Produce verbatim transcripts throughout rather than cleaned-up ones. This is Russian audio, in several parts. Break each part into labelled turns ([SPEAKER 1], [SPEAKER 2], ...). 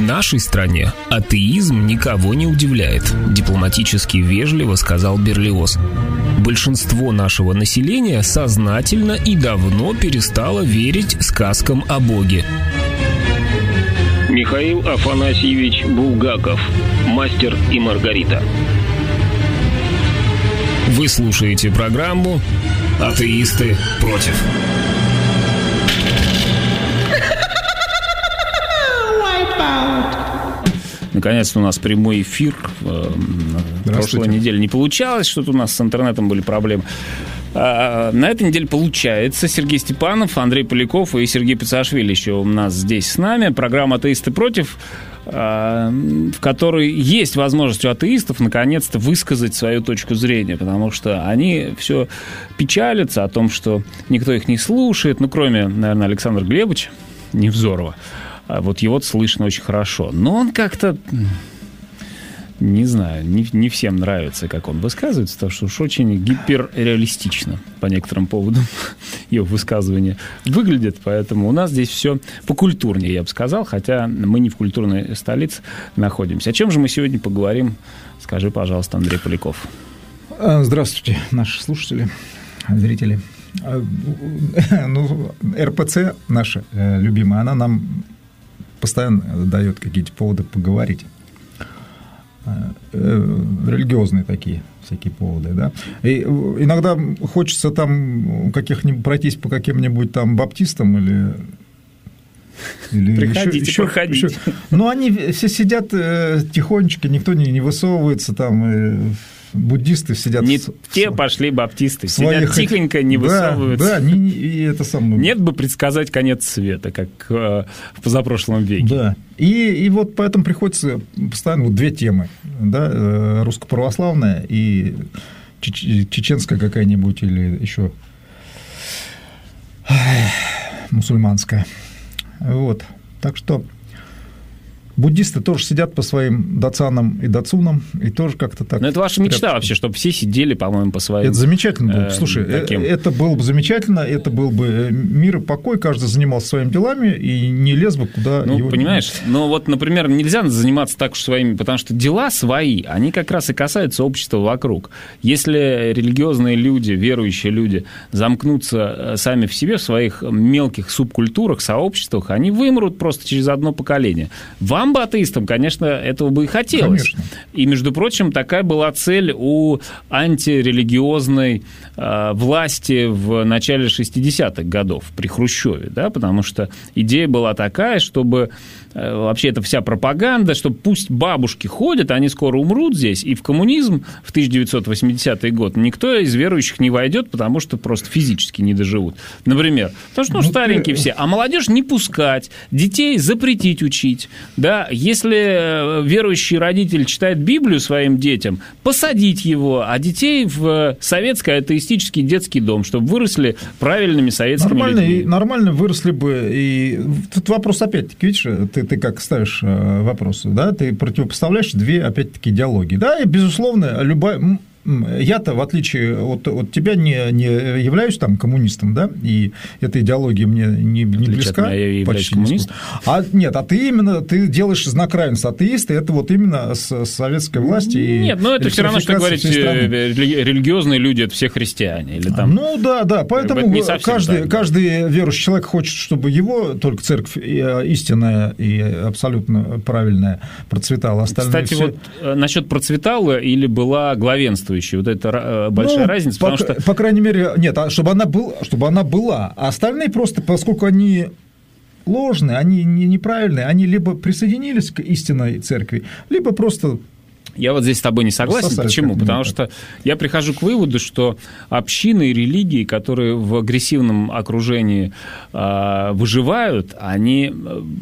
[SPEAKER 1] нашей стране атеизм никого не удивляет, дипломатически вежливо сказал Берлиоз. Большинство нашего населения сознательно и давно перестало верить сказкам о Боге.
[SPEAKER 2] Михаил Афанасьевич Булгаков. Мастер и Маргарита.
[SPEAKER 1] Вы слушаете программу «Атеисты против».
[SPEAKER 3] Наконец-то у нас прямой эфир. Прошлой неделе не получалось, что-то у нас с интернетом были проблемы. На этой неделе получается. Сергей Степанов, Андрей Поляков и Сергей Пиццашвили еще у нас здесь с нами. Программа «Атеисты против», в которой есть возможность у атеистов наконец-то высказать свою точку зрения, потому что они все печалятся о том, что никто их не слушает, ну, кроме, наверное, Александра Глебовича Невзорова. Вот его слышно очень хорошо. Но он как-то, не знаю, не, не всем нравится, как он высказывается, потому что уж очень гиперреалистично по некоторым поводам его высказывания выглядит. Поэтому у нас здесь все покультурнее, я бы сказал, хотя мы не в культурной столице находимся. О чем же мы сегодня поговорим? Скажи, пожалуйста, Андрей Поляков.
[SPEAKER 4] Здравствуйте, наши слушатели, зрители. Ну, эр пэ цэ наша любимая, она нам постоянно дает какие-то поводы поговорить. Религиозные такие всякие поводы, да. И иногда хочется там каких-нибудь пройтись по каким-нибудь там баптистам или... или
[SPEAKER 3] приходите,
[SPEAKER 4] еще,
[SPEAKER 3] проходите.
[SPEAKER 4] Еще. Но они все сидят тихонечко, никто не, не высовывается там... Буддисты сидят...
[SPEAKER 3] Не
[SPEAKER 4] в,
[SPEAKER 3] те
[SPEAKER 4] в,
[SPEAKER 3] пошли баптисты,
[SPEAKER 4] своих...
[SPEAKER 3] сидят тихонько, не
[SPEAKER 4] да,
[SPEAKER 3] высовываются.
[SPEAKER 4] Да, не, не, и это самое...
[SPEAKER 3] Нет бы предсказать конец света, как э, в позапрошлом веке.
[SPEAKER 4] Да, и, и вот поэтому приходится постоянно вот две темы, да, русско-православная и чеч- чеченская какая-нибудь или еще мусульманская. Вот, так что... Буддисты тоже сидят по своим дацанам и дацунам, и тоже как-то так...
[SPEAKER 3] Но это ваша мечта прям... вообще, чтобы все сидели, по-моему, по своим...
[SPEAKER 4] Это замечательно было бы.
[SPEAKER 3] Э,
[SPEAKER 4] Слушай,
[SPEAKER 3] таким...
[SPEAKER 4] это было бы замечательно, это был бы мир и покой, каждый занимался своими делами и не лез бы куда...
[SPEAKER 3] Ну,
[SPEAKER 4] его...
[SPEAKER 3] понимаешь, но вот, например, нельзя заниматься так уж своими, потому что дела свои, они как раз и касаются общества вокруг. Если религиозные люди, верующие люди замкнутся сами в себе, в своих мелких субкультурах, сообществах, они вымрут просто через одно поколение. Вам бы, атеистам, конечно, этого бы и хотелось.
[SPEAKER 4] Конечно.
[SPEAKER 3] И, между прочим, такая была цель у антирелигиозной э, власти в начале шестидесятых годов при Хрущеве, да, потому что идея была такая, чтобы э, вообще эта вся пропаганда, что пусть бабушки ходят, они скоро умрут здесь, и в коммунизм в тысяча девятьсот восьмидесятый год никто из верующих не войдет, потому что просто физически не доживут. Например, потому что ну, ну, старенькие ты... все, а молодежь не пускать, детей запретить учить, да, если верующий родитель читает Библию своим детям, посадить его, а детей в советский атеистический детский дом, чтобы выросли правильными советскими
[SPEAKER 4] нормально,
[SPEAKER 3] людьми.
[SPEAKER 4] И, нормально выросли бы. И тут вопрос, опять-таки, видишь, ты, ты как ставишь вопрос, да, ты противопоставляешь две, опять-таки, идеологии. Да, и, безусловно, любая... Я-то, в отличие от, от тебя, не, не являюсь там коммунистом, да, и эта идеология мне не, не близка.
[SPEAKER 3] От меня я являюсь коммунистом.
[SPEAKER 4] А нет, а ты именно ты делаешь знак равенства атеиста, это вот именно с советской власти.
[SPEAKER 3] Нет, ну это все равно, что говорить, религиозные люди – это все христиане. Или там...
[SPEAKER 4] Ну да, да, поэтому каждый, так, каждый верующий человек хочет, чтобы его только церковь истинная и абсолютно правильная процветала. Остальные
[SPEAKER 3] Кстати,
[SPEAKER 4] все...
[SPEAKER 3] вот насчет процветала или была главенствующей, вот это большая
[SPEAKER 4] ну,
[SPEAKER 3] разница,
[SPEAKER 4] по,
[SPEAKER 3] потому что...
[SPEAKER 4] По крайней мере, нет, а чтобы она, был, чтобы она была, а остальные просто, поскольку они ложные, они неправильные, они либо присоединились к истинной церкви, либо просто...
[SPEAKER 3] Я вот здесь с тобой не согласен. Почему? Потому что я прихожу к выводу, что общины и религии, которые в агрессивном окружении э, выживают, они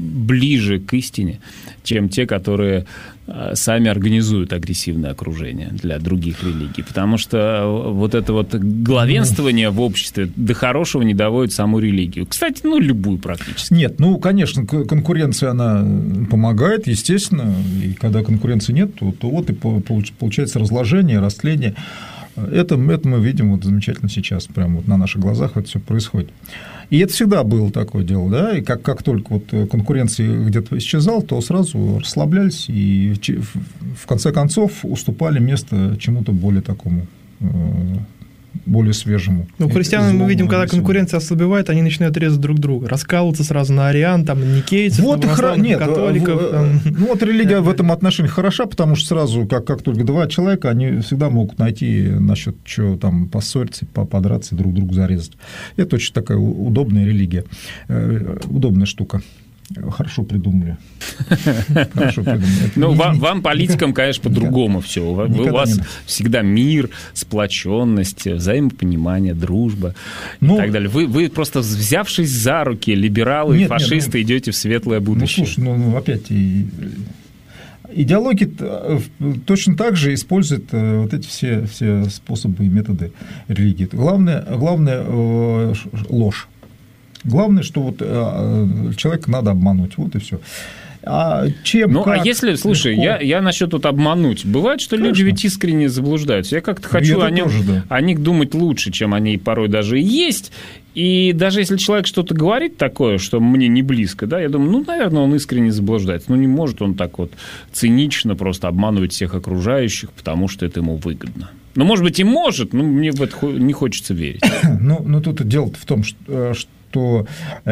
[SPEAKER 3] ближе к истине, чем те, которые э, сами организуют агрессивное окружение для других религий. Потому что вот это вот главенствование в обществе до хорошего не доводит саму религию. Кстати, ну, любую практически.
[SPEAKER 4] Нет, ну, конечно, конкуренция, она помогает, естественно, и когда конкуренции нет, то, то вот и получается разложение, растление. Это, это мы видим вот замечательно сейчас, прямо вот на наших глазах это все происходит. И это всегда было такое дело, да, и как, как только вот конкуренция где-то исчезала, то сразу расслаблялись и в конце концов уступали место чему-то более такому, более свежему.
[SPEAKER 5] Ну, христиан мы видим, когда конкуренция ослабевает, они начинают резать друг друга, раскалываться сразу на ариан, там, никейцев,
[SPEAKER 4] вот
[SPEAKER 5] православных,
[SPEAKER 4] нет,
[SPEAKER 5] католиков.
[SPEAKER 4] В,
[SPEAKER 5] там.
[SPEAKER 4] Ну, вот религия в этом отношении хороша, потому что сразу, как, как только два человека, они всегда могут найти насчет чего там поссориться, подраться, друг друга зарезать. Это очень такая удобная религия, удобная штука. Хорошо придумали.
[SPEAKER 3] Хорошо придумали. Ну, вам, вам, политикам, конечно, по-другому все. У вас всегда мир, сплоченность, взаимопонимание, дружба ну, и так далее. Вы, вы просто, взявшись за руки, либералы, нет, фашисты, нет, ну, идете в светлое будущее.
[SPEAKER 4] Ну, слушай, ну, ну опять... И... Идеология точно так же использует вот эти все, все способы и методы религии. Главное, главное – ложь. Главное, что вот человека надо обмануть, вот и все. А чем,
[SPEAKER 3] ну,
[SPEAKER 4] как,
[SPEAKER 3] а если, слушай, я, я насчет тут обмануть. Бывает, что Конечно. Люди ведь искренне заблуждаются. Я как-то хочу о, нем, тоже, да. о них думать лучше, чем они порой даже и есть. И даже если человек что-то говорит такое, что мне не близко, да, я думаю, ну, наверное, он искренне заблуждается. Ну, не может он так вот цинично просто обманывать всех окружающих, потому что это ему выгодно. Ну, может быть, и может, но мне в это не хочется верить.
[SPEAKER 4] Ну, ну тут дело в том, что... что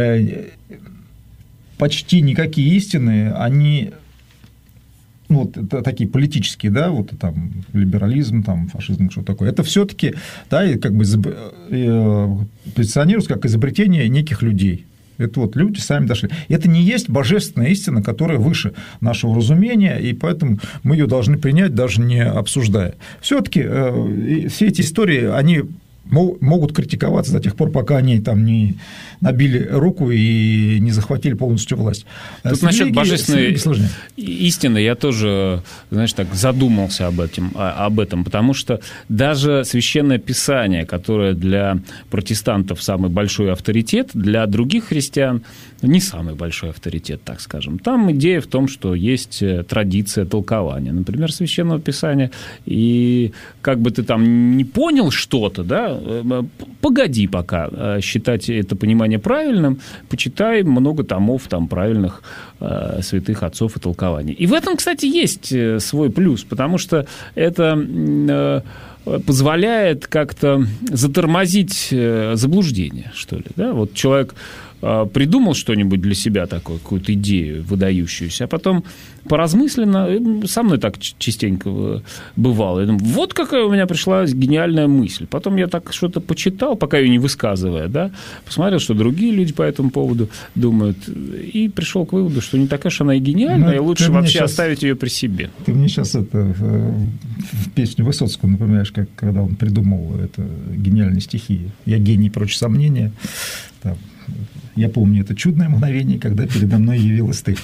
[SPEAKER 4] почти никакие истины, они, ну, вот это такие политические, да, вот там либерализм, там фашизм, что такое, это все-таки, да, как бы позиционируется как изобретение неких людей. Это вот люди сами дошли. Это не есть божественная истина, которая выше нашего разумения, и поэтому мы ее должны принять, даже не обсуждая. Все-таки все эти истории, они могут критиковаться до тех пор, пока они там не набили руку и не захватили полностью власть.
[SPEAKER 3] Тут насчет божественной истины я тоже, знаешь, так задумался об этом, об этом, потому что даже Священное Писание, которое для протестантов самый большой авторитет, для других христиан не самый большой авторитет, так скажем. Там идея в том, что есть традиция толкования, например, Священного Писания, и как бы ты там не понял что-то, да, погоди пока считать это понимание правильным, почитай много томов там правильных э, святых отцов и толкований. И в этом, кстати, есть свой плюс, потому что это э, позволяет как-то затормозить заблуждение, что ли. Да? Вот человек э, придумал что-нибудь для себя такое, какую-то идею выдающуюся, а потом поразмысленно, со мной так частенько бывало. Я думаю, вот какая у меня пришла гениальная мысль. Потом я так что-то почитал, пока ее не высказывая, да, посмотрел, что другие люди по этому поводу думают, и пришел к выводу, что не такая уж она и гениальная, ну, и лучше вообще сейчас, оставить ее при себе.
[SPEAKER 4] Ты мне сейчас это, в песню Высоцкого напоминаешь, как, когда он придумал это гениальные стихи. «Я гений прочь сомнения». Там, я помню это чудное мгновение, когда передо мной явилась ты.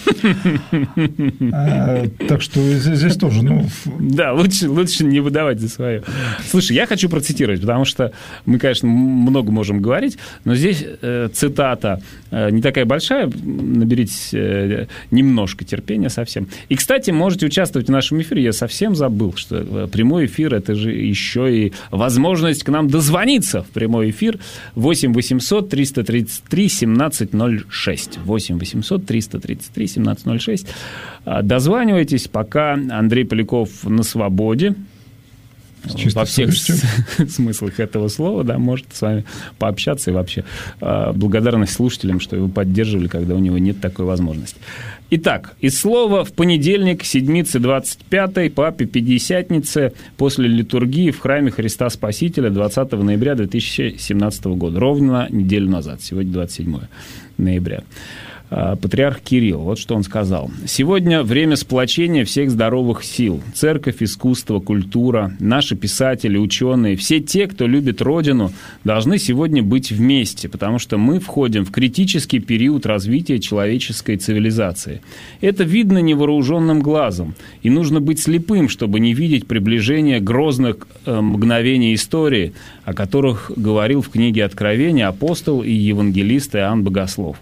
[SPEAKER 4] А, так что здесь тоже, ну...
[SPEAKER 3] Да, лучше, лучше не выдавать за свое. Слушай, я хочу процитировать, потому что мы, конечно, много можем говорить, но здесь э, цитата э, не такая большая, наберитесь э, немножко терпения совсем. И, кстати, можете участвовать в нашем эфире. Я совсем забыл, что прямой эфир – это же еще и возможность к нам дозвониться в прямой эфир. восемь восемьсот триста тридцать три семнадцать ноль шесть. восемь восемьсот триста тридцать три семнадцать ноль шесть. Дозванивайтесь, пока Андрей Поляков на свободе. Чисто во всех смыслах этого слова, да, может с вами пообщаться и вообще благодарность слушателям, что его поддерживали, когда у него нет такой возможности. Итак, из слова в понедельник, седмицы двадцать пятой, папе Пятидесятницы, после литургии в храме Христа Спасителя двадцатого ноября две тысячи семнадцатого года, ровно неделю назад, сегодня двадцать седьмое ноября. Патриарх Кирилл, вот что он сказал. «Сегодня время сплочения всех здоровых сил. Церковь, искусство, культура, наши писатели, ученые, все те, кто любит Родину, должны сегодня быть вместе, потому что мы входим в критический период развития человеческой цивилизации. Это видно невооруженным глазом, и нужно быть слепым, чтобы не видеть приближение грозных э, мгновений истории, о которых говорил в книге Откровения апостол и евангелист Иоанн Богослов.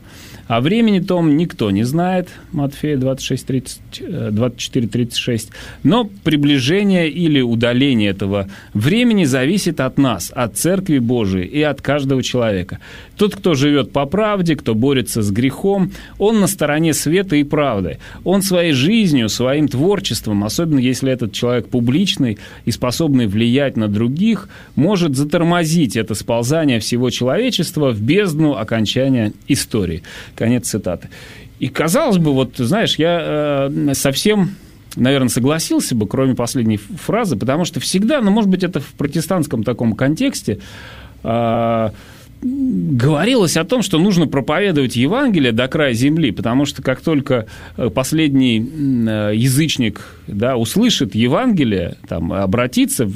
[SPEAKER 3] О времени том никто не знает, Матфея двадцать шесть тридцать, двадцать четыре тридцать шесть, но приближение или удаление этого времени зависит от нас, от Церкви Божией и от каждого человека. Тот, кто живет по правде, кто борется с грехом, он на стороне света и правды. Он своей жизнью, своим творчеством, особенно если этот человек публичный и способный влиять на других, может затормозить это сползание всего человечества в бездну окончания истории. Конец цитаты. И казалось бы, вот, знаешь, я э, совсем... наверное, согласился бы, кроме последней фразы, потому что всегда, ну, может быть, это в протестантском таком контексте, э, говорилось о том, что нужно проповедовать Евангелие до края земли, потому что как только последний язычник, да, услышит Евангелие, там, обратится,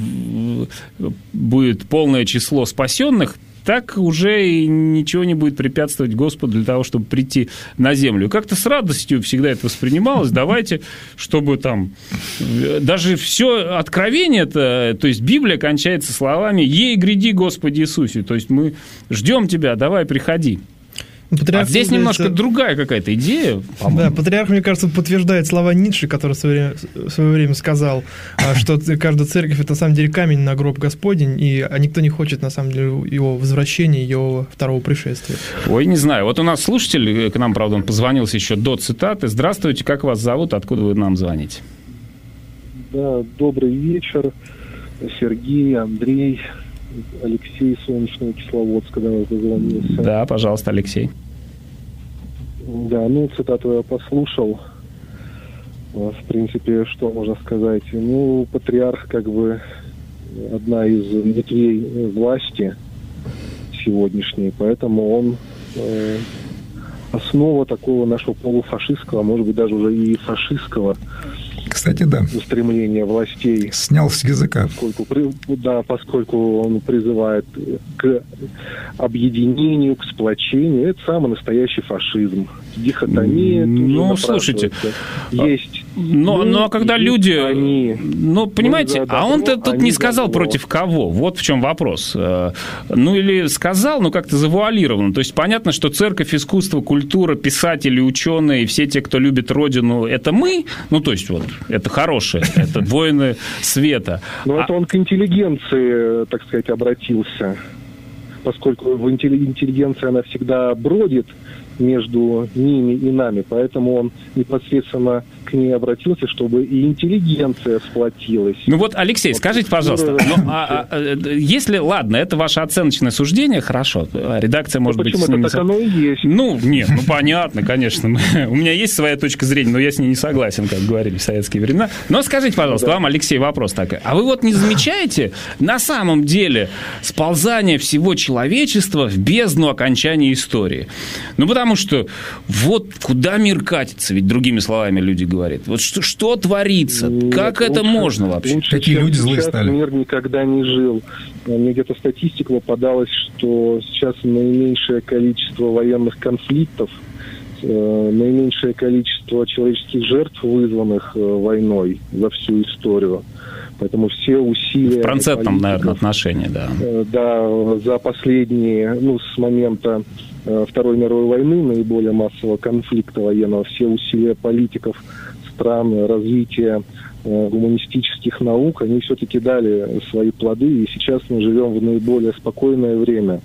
[SPEAKER 3] будет полное число спасенных, так уже и ничего не будет препятствовать Господу для того, чтобы прийти на землю. Как-то с радостью всегда это воспринималось. Давайте, чтобы там... Даже все откровение-то, то есть Библия кончается словами «Ей гряди, Господи Иисусе». То есть мы ждем тебя, давай, приходи. Патриарх, а здесь немножко это... другая какая-то идея, по-моему.
[SPEAKER 5] Да, патриарх, мне кажется, подтверждает слова Ницше, который в свое время, в свое время сказал, что каждая церковь – это, на самом деле, камень на гроб Господень, и никто не хочет, на самом деле, его возвращения, его второго пришествия.
[SPEAKER 3] Ой, не знаю. Вот у нас слушатель, к нам, правда, он позвонился еще до цитаты. Здравствуйте, как вас зовут, откуда вы нам звоните?
[SPEAKER 6] Да, добрый вечер. Сергей, Андрей, Алексей, Солнечного Кисловодска, когда вас дозвонился.
[SPEAKER 3] Да, пожалуйста, Алексей.
[SPEAKER 6] Да, ну, цитату я послушал. В принципе, что можно сказать? Ну, патриарх как бы одна из ветвей власти сегодняшней, поэтому он э, основа такого нашего полуфашистского, может быть, даже уже и фашистского,
[SPEAKER 4] кстати, да,
[SPEAKER 6] устремления властей.
[SPEAKER 4] Снял с языка.
[SPEAKER 6] Поскольку, да, поскольку он призывает к объединению, к сплочению. Это самый настоящий фашизм. Дихотомия.
[SPEAKER 3] Ну, слушайте, есть... Но, ну, а когда люди... Они, ну, понимаете, добро, а он-то тут не сказал добро. Против кого. Вот в чем вопрос. Ну, или сказал, но как-то завуалированно. То есть понятно, что церковь, искусство, культура, писатели, ученые, все те, кто любит Родину, это мы. Ну, то есть вот, это хорошие, это воины света.
[SPEAKER 6] Но это он к интеллигенции, так сказать, обратился. Поскольку в интеллигенция, она всегда бродит между ними и нами, поэтому он непосредственно к ней обратился, чтобы и интеллигенция сплотилась.
[SPEAKER 3] Ну вот, Алексей, вот, скажите, пожалуйста, ну, а, а, если, ладно, это ваше оценочное суждение, хорошо, редакция, может ну, быть,
[SPEAKER 6] почему
[SPEAKER 3] с ним
[SPEAKER 6] это так
[SPEAKER 3] не...
[SPEAKER 6] оно и есть?
[SPEAKER 3] Ну, нет, ну, понятно, конечно, у меня есть своя точка зрения, но я с ней не согласен, как говорили в советские времена. Но скажите, пожалуйста, да. Вам, Алексей, вопрос такой, а вы вот не замечаете на самом деле сползание всего человечества в бездну окончания истории? Ну, потому Потому что вот куда мир катится, ведь другими словами люди говорят. Вот что, что творится? Нет, как лучше, это можно вообще?
[SPEAKER 6] Лучше,
[SPEAKER 4] Какие люди злые стали?
[SPEAKER 6] Мир никогда не жил. Мне где-то статистика попадалась, что сейчас наименьшее количество военных конфликтов, э, наименьшее количество человеческих жертв, вызванных э, войной за всю историю. Поэтому все усилия...
[SPEAKER 3] В процентном, наверное, отношении, да.
[SPEAKER 6] Э, да, за последние, ну, с момента Второй мировой войны, наиболее массового конфликта военного, все усилия политиков стран, развития э, гуманистических наук, они все-таки дали свои плоды, и сейчас мы живем в наиболее спокойное время.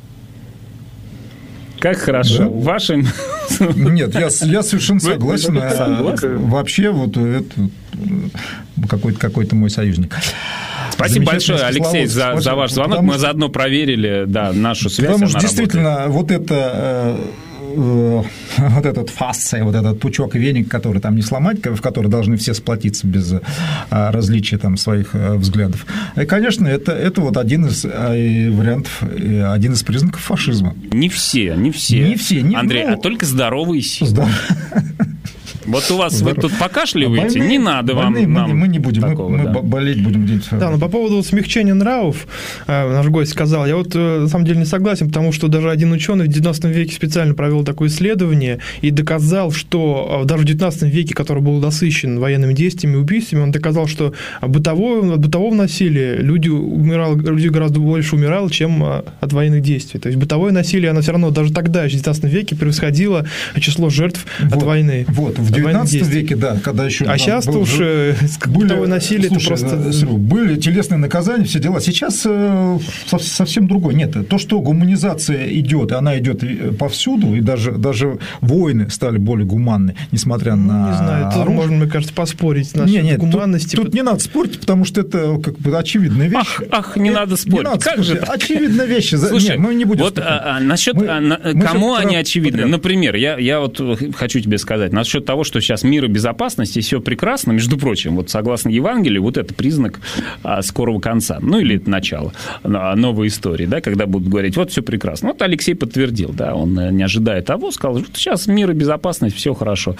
[SPEAKER 3] Как хорошо. Да. Вашим...
[SPEAKER 4] Нет, я, я совершенно согласен. Вообще, вот это какой-то, какой-то мой союзник.
[SPEAKER 3] Спасибо большое, Алексей, за, за ваш звонок. Мы что... заодно проверили, да, нашу связь.
[SPEAKER 4] Потому что действительно вот это... вот этот фасция, вот этот пучок веник, который там не сломать, в который должны все сплотиться без различия там своих взглядов. И, конечно, это, это вот один из вариантов, один из признаков фашизма.
[SPEAKER 3] Не все, не все.
[SPEAKER 4] Не все. Не,
[SPEAKER 3] Андрей,
[SPEAKER 4] ну,
[SPEAKER 3] а только здоровые силы.
[SPEAKER 4] Здор...
[SPEAKER 3] Вот у вас вы тут покашливаете,
[SPEAKER 4] больные,
[SPEAKER 3] не надо вам
[SPEAKER 4] больные,
[SPEAKER 3] нам
[SPEAKER 4] мы, мы не будем,
[SPEAKER 3] такого,
[SPEAKER 4] мы,
[SPEAKER 3] да.
[SPEAKER 4] мы болеть будем где-нибудь.
[SPEAKER 5] Да, но по поводу смягчения нравов, наш гость сказал, я вот на самом деле не согласен, потому что даже один ученый в девятнадцатом веке специально провел такое исследование и доказал, что даже в девятнадцатом веке, который был насыщен военными действиями и убийствами, он доказал, что бытовое, от бытового насилия люди, умирало, люди гораздо больше умирало, чем от военных действий. То есть бытовое насилие, оно все равно даже тогда, в девятнадцатом веке, превосходило число жертв
[SPEAKER 4] вот,
[SPEAKER 5] от войны.
[SPEAKER 4] Вот, в девятнадцатом веке, да, когда еще...
[SPEAKER 5] А сейчас-то
[SPEAKER 4] был,
[SPEAKER 5] уж
[SPEAKER 4] были,
[SPEAKER 5] бытовое насилие,
[SPEAKER 4] слушай,
[SPEAKER 5] это просто...
[SPEAKER 4] Были телесные наказания, все дела. Сейчас э, совсем другое. Нет, то, что гуманизация идет, и она идет повсюду, и даже, даже войны стали более гуманны, несмотря
[SPEAKER 5] ну,
[SPEAKER 4] на...
[SPEAKER 5] Не знаю, тут можно, мне кажется, поспорить насчет
[SPEAKER 4] нет, нет,
[SPEAKER 5] гуманности.
[SPEAKER 4] Тут, тут не надо спорить, потому что это как бы очевидная вещь.
[SPEAKER 3] Ах, ах, не надо спорить.
[SPEAKER 4] Не надо
[SPEAKER 3] как
[SPEAKER 4] спорить.
[SPEAKER 3] же так?
[SPEAKER 4] Очевидная вещь.
[SPEAKER 3] Слушай,
[SPEAKER 4] нет, мы не будем
[SPEAKER 3] вот а, а, насчет
[SPEAKER 4] мы,
[SPEAKER 3] а, на,
[SPEAKER 4] мы
[SPEAKER 3] кому они
[SPEAKER 4] про...
[SPEAKER 3] очевидны.
[SPEAKER 4] Подряд.
[SPEAKER 3] Например, я, я вот хочу тебе сказать, насчет того, что сейчас мир и безопасность, и все прекрасно, между прочим, вот согласно Евангелию, вот это признак а, скорого конца, ну или это начало новой истории, да, когда будут говорить, вот все прекрасно. Вот Алексей подтвердил, да, он не ожидая того, сказал, что сейчас мир и безопасность, все хорошо.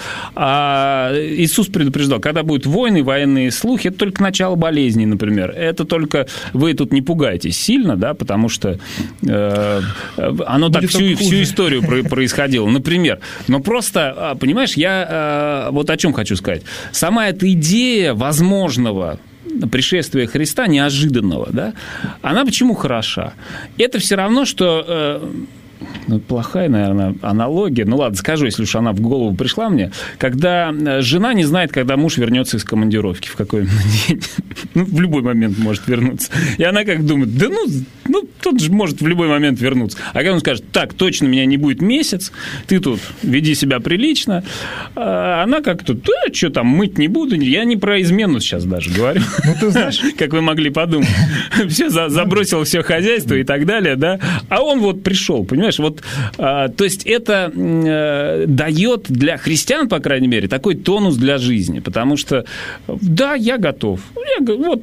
[SPEAKER 3] А Иисус предупреждал, когда будут войны, военные слухи, это только начало болезней, например. Это только вы тут не пугайтесь сильно, да, потому что э, оно так всю, всю историю происходило, например. Но просто, понимаешь, я э, вот о чем хочу сказать. Сама эта идея возможного пришествия Христа, неожиданного, да, она почему хороша? Это все равно, что... Э, Ну, плохая, наверное, аналогия. Ну, ладно, скажу, если уж она в голову пришла мне. Когда жена не знает, когда муж вернется из командировки, в какой день. Ну, в любой момент может вернуться. И она как думает, да ну, ну, тот же может в любой момент вернуться. А когда он скажет, так, точно меня не будет месяц, ты тут веди себя прилично. А она как тут, да, что там, мыть не буду. Я не про измену сейчас даже говорю.
[SPEAKER 4] Ну, ты знаешь...
[SPEAKER 3] Как вы могли подумать. Все, забросил все хозяйство и так далее, да. А он вот пришел, понимаешь? Вот, а, то есть это а, дает для христиан, по крайней мере, такой тонус для жизни, потому что, да, я готов, я, вот,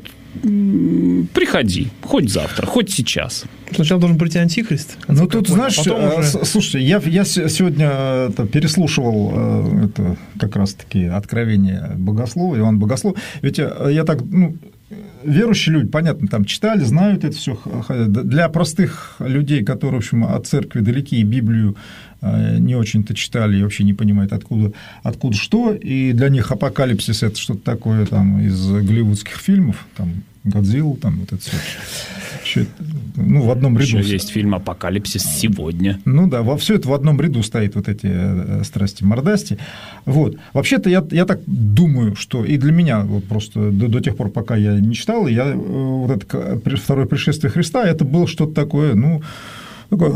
[SPEAKER 3] приходи, хоть завтра, хоть сейчас.
[SPEAKER 5] Сначала должен прийти антихрист.
[SPEAKER 4] Ну, тут, знаешь,
[SPEAKER 5] а уже...
[SPEAKER 4] слушайте, я, я сегодня это, переслушивал это, как раз-таки откровение Богослова, Иоанн Богослов, ведь я так, ну, верующие люди, понятно, там читали, знают это все. Для простых людей, которые, в общем, от церкви далеки и Библию не очень-то читали и вообще не понимают, откуда, откуда что, и для них апокалипсис – это что-то такое там из голливудских фильмов, там, Годзилла, там, вот это все. Ну, в одном ряду.
[SPEAKER 3] Еще есть фильм «Апокалипсис сегодня».
[SPEAKER 4] Ну да, во все это в одном ряду стоит, вот эти страсти-мордасти. Вот. Вообще-то я, я так думаю, что и для меня, вот просто до, до тех пор, пока я не читал, я, вот это второе пришествие Христа, это было что-то такое, ну, такое...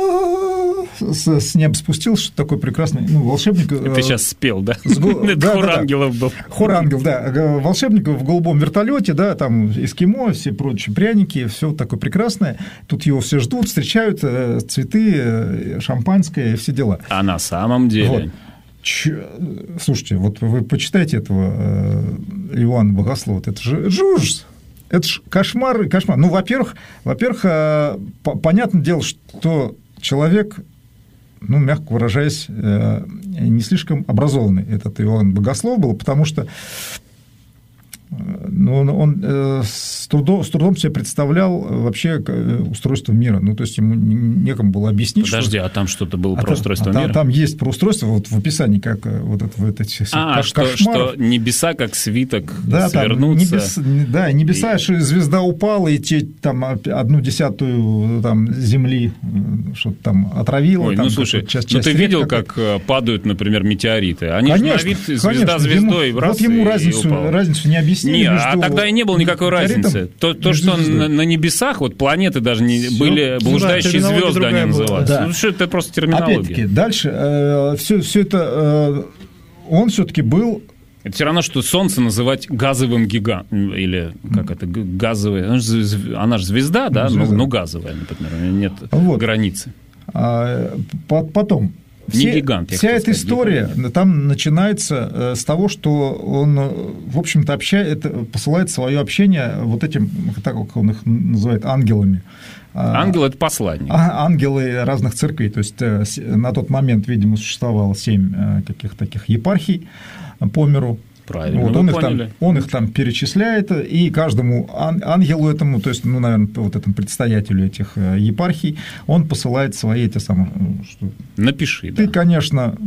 [SPEAKER 4] С, с неба спустился, что такое прекрасное, ну, волшебник...
[SPEAKER 3] Ты сейчас спел, да?
[SPEAKER 4] Го...
[SPEAKER 3] Это
[SPEAKER 4] да,
[SPEAKER 3] хор
[SPEAKER 4] да,
[SPEAKER 3] ангелов был.
[SPEAKER 4] Хор ангел, да. Волшебник в голубом вертолете, да, там эскимо, все прочие пряники, все такое прекрасное. Тут его все ждут, встречают, цветы, шампанское, все дела.
[SPEAKER 3] А на самом деле...
[SPEAKER 4] Вот. Ч... Слушайте, вот вы почитайте этого Иоанна Богослова, это же ужас. Это же кошмар, кошмар. Ну, во-первых, во-первых, понятное дело, что человек, ну, мягко выражаясь, не слишком образованный, этот Иоанн Богослов был, потому что ну, он, он э, с, трудом, с трудом себе представлял вообще устройство мира. Ну, то есть ему некому было объяснить.
[SPEAKER 3] Подожди,
[SPEAKER 4] что...
[SPEAKER 3] а там что-то было
[SPEAKER 4] а
[SPEAKER 3] про устройство
[SPEAKER 4] а
[SPEAKER 3] мира?
[SPEAKER 4] Там, там есть про устройство, вот в описании, как вот это, вот эти
[SPEAKER 3] а,
[SPEAKER 4] кош,
[SPEAKER 3] что, что небеса, как свиток,
[SPEAKER 4] да,
[SPEAKER 3] свернутся.
[SPEAKER 4] Небес, да, небеса, и... что звезда упала, и те, там, одну десятую там, земли что-то там отравило.
[SPEAKER 3] Ой,
[SPEAKER 4] там,
[SPEAKER 3] ну, слушай,
[SPEAKER 4] часть,
[SPEAKER 3] ну,
[SPEAKER 4] часть
[SPEAKER 3] ты видел,
[SPEAKER 4] как...
[SPEAKER 3] как падают, например, метеориты? Они
[SPEAKER 4] конечно,
[SPEAKER 3] же на вид звезда
[SPEAKER 4] конечно,
[SPEAKER 3] звездой,
[SPEAKER 4] ему,
[SPEAKER 3] раз,
[SPEAKER 4] вот ему
[SPEAKER 3] и
[SPEAKER 4] разницу,
[SPEAKER 3] упал.
[SPEAKER 4] разницу не объяснили.
[SPEAKER 3] Не,
[SPEAKER 4] между...
[SPEAKER 3] а тогда и не было никакой разницы. То, то что на, на небесах, вот планеты даже не Всё. были, блуждающие да, звезды они назывались. Да. Ну, что это просто терминология.
[SPEAKER 4] Опять-таки, дальше, э, все, все это, э, он все-таки был...
[SPEAKER 3] Это все равно, что Солнце называть газовым гигантом, или как это, газовое, она же, она же звезда, да, звезда. Ну, ну газовая, например, у нее нет вот. границы.
[SPEAKER 4] А, потом...
[SPEAKER 3] Не
[SPEAKER 4] Все,
[SPEAKER 3] гигант,
[SPEAKER 4] вся эта
[SPEAKER 3] сказать,
[SPEAKER 4] история гигант. Там начинается с того, что он, в общем-то, общает, посылает свое общение вот этим, так как он их называет, ангелами.
[SPEAKER 3] Ангел – это посланник.
[SPEAKER 4] Ангелы разных церквей. То есть на тот момент, видимо, существовало семь каких-то таких епархий. по миру.
[SPEAKER 3] Правильно,
[SPEAKER 4] вот,
[SPEAKER 3] вы
[SPEAKER 4] он, их
[SPEAKER 3] поняли.
[SPEAKER 4] там, он их там перечисляет, и каждому ан- ангелу этому, то есть, ну, наверное, вот этому предстоятелю этих епархий, он посылает свои эти самые... Что...
[SPEAKER 3] Напиши,
[SPEAKER 4] Ты,
[SPEAKER 3] да.
[SPEAKER 4] конечно...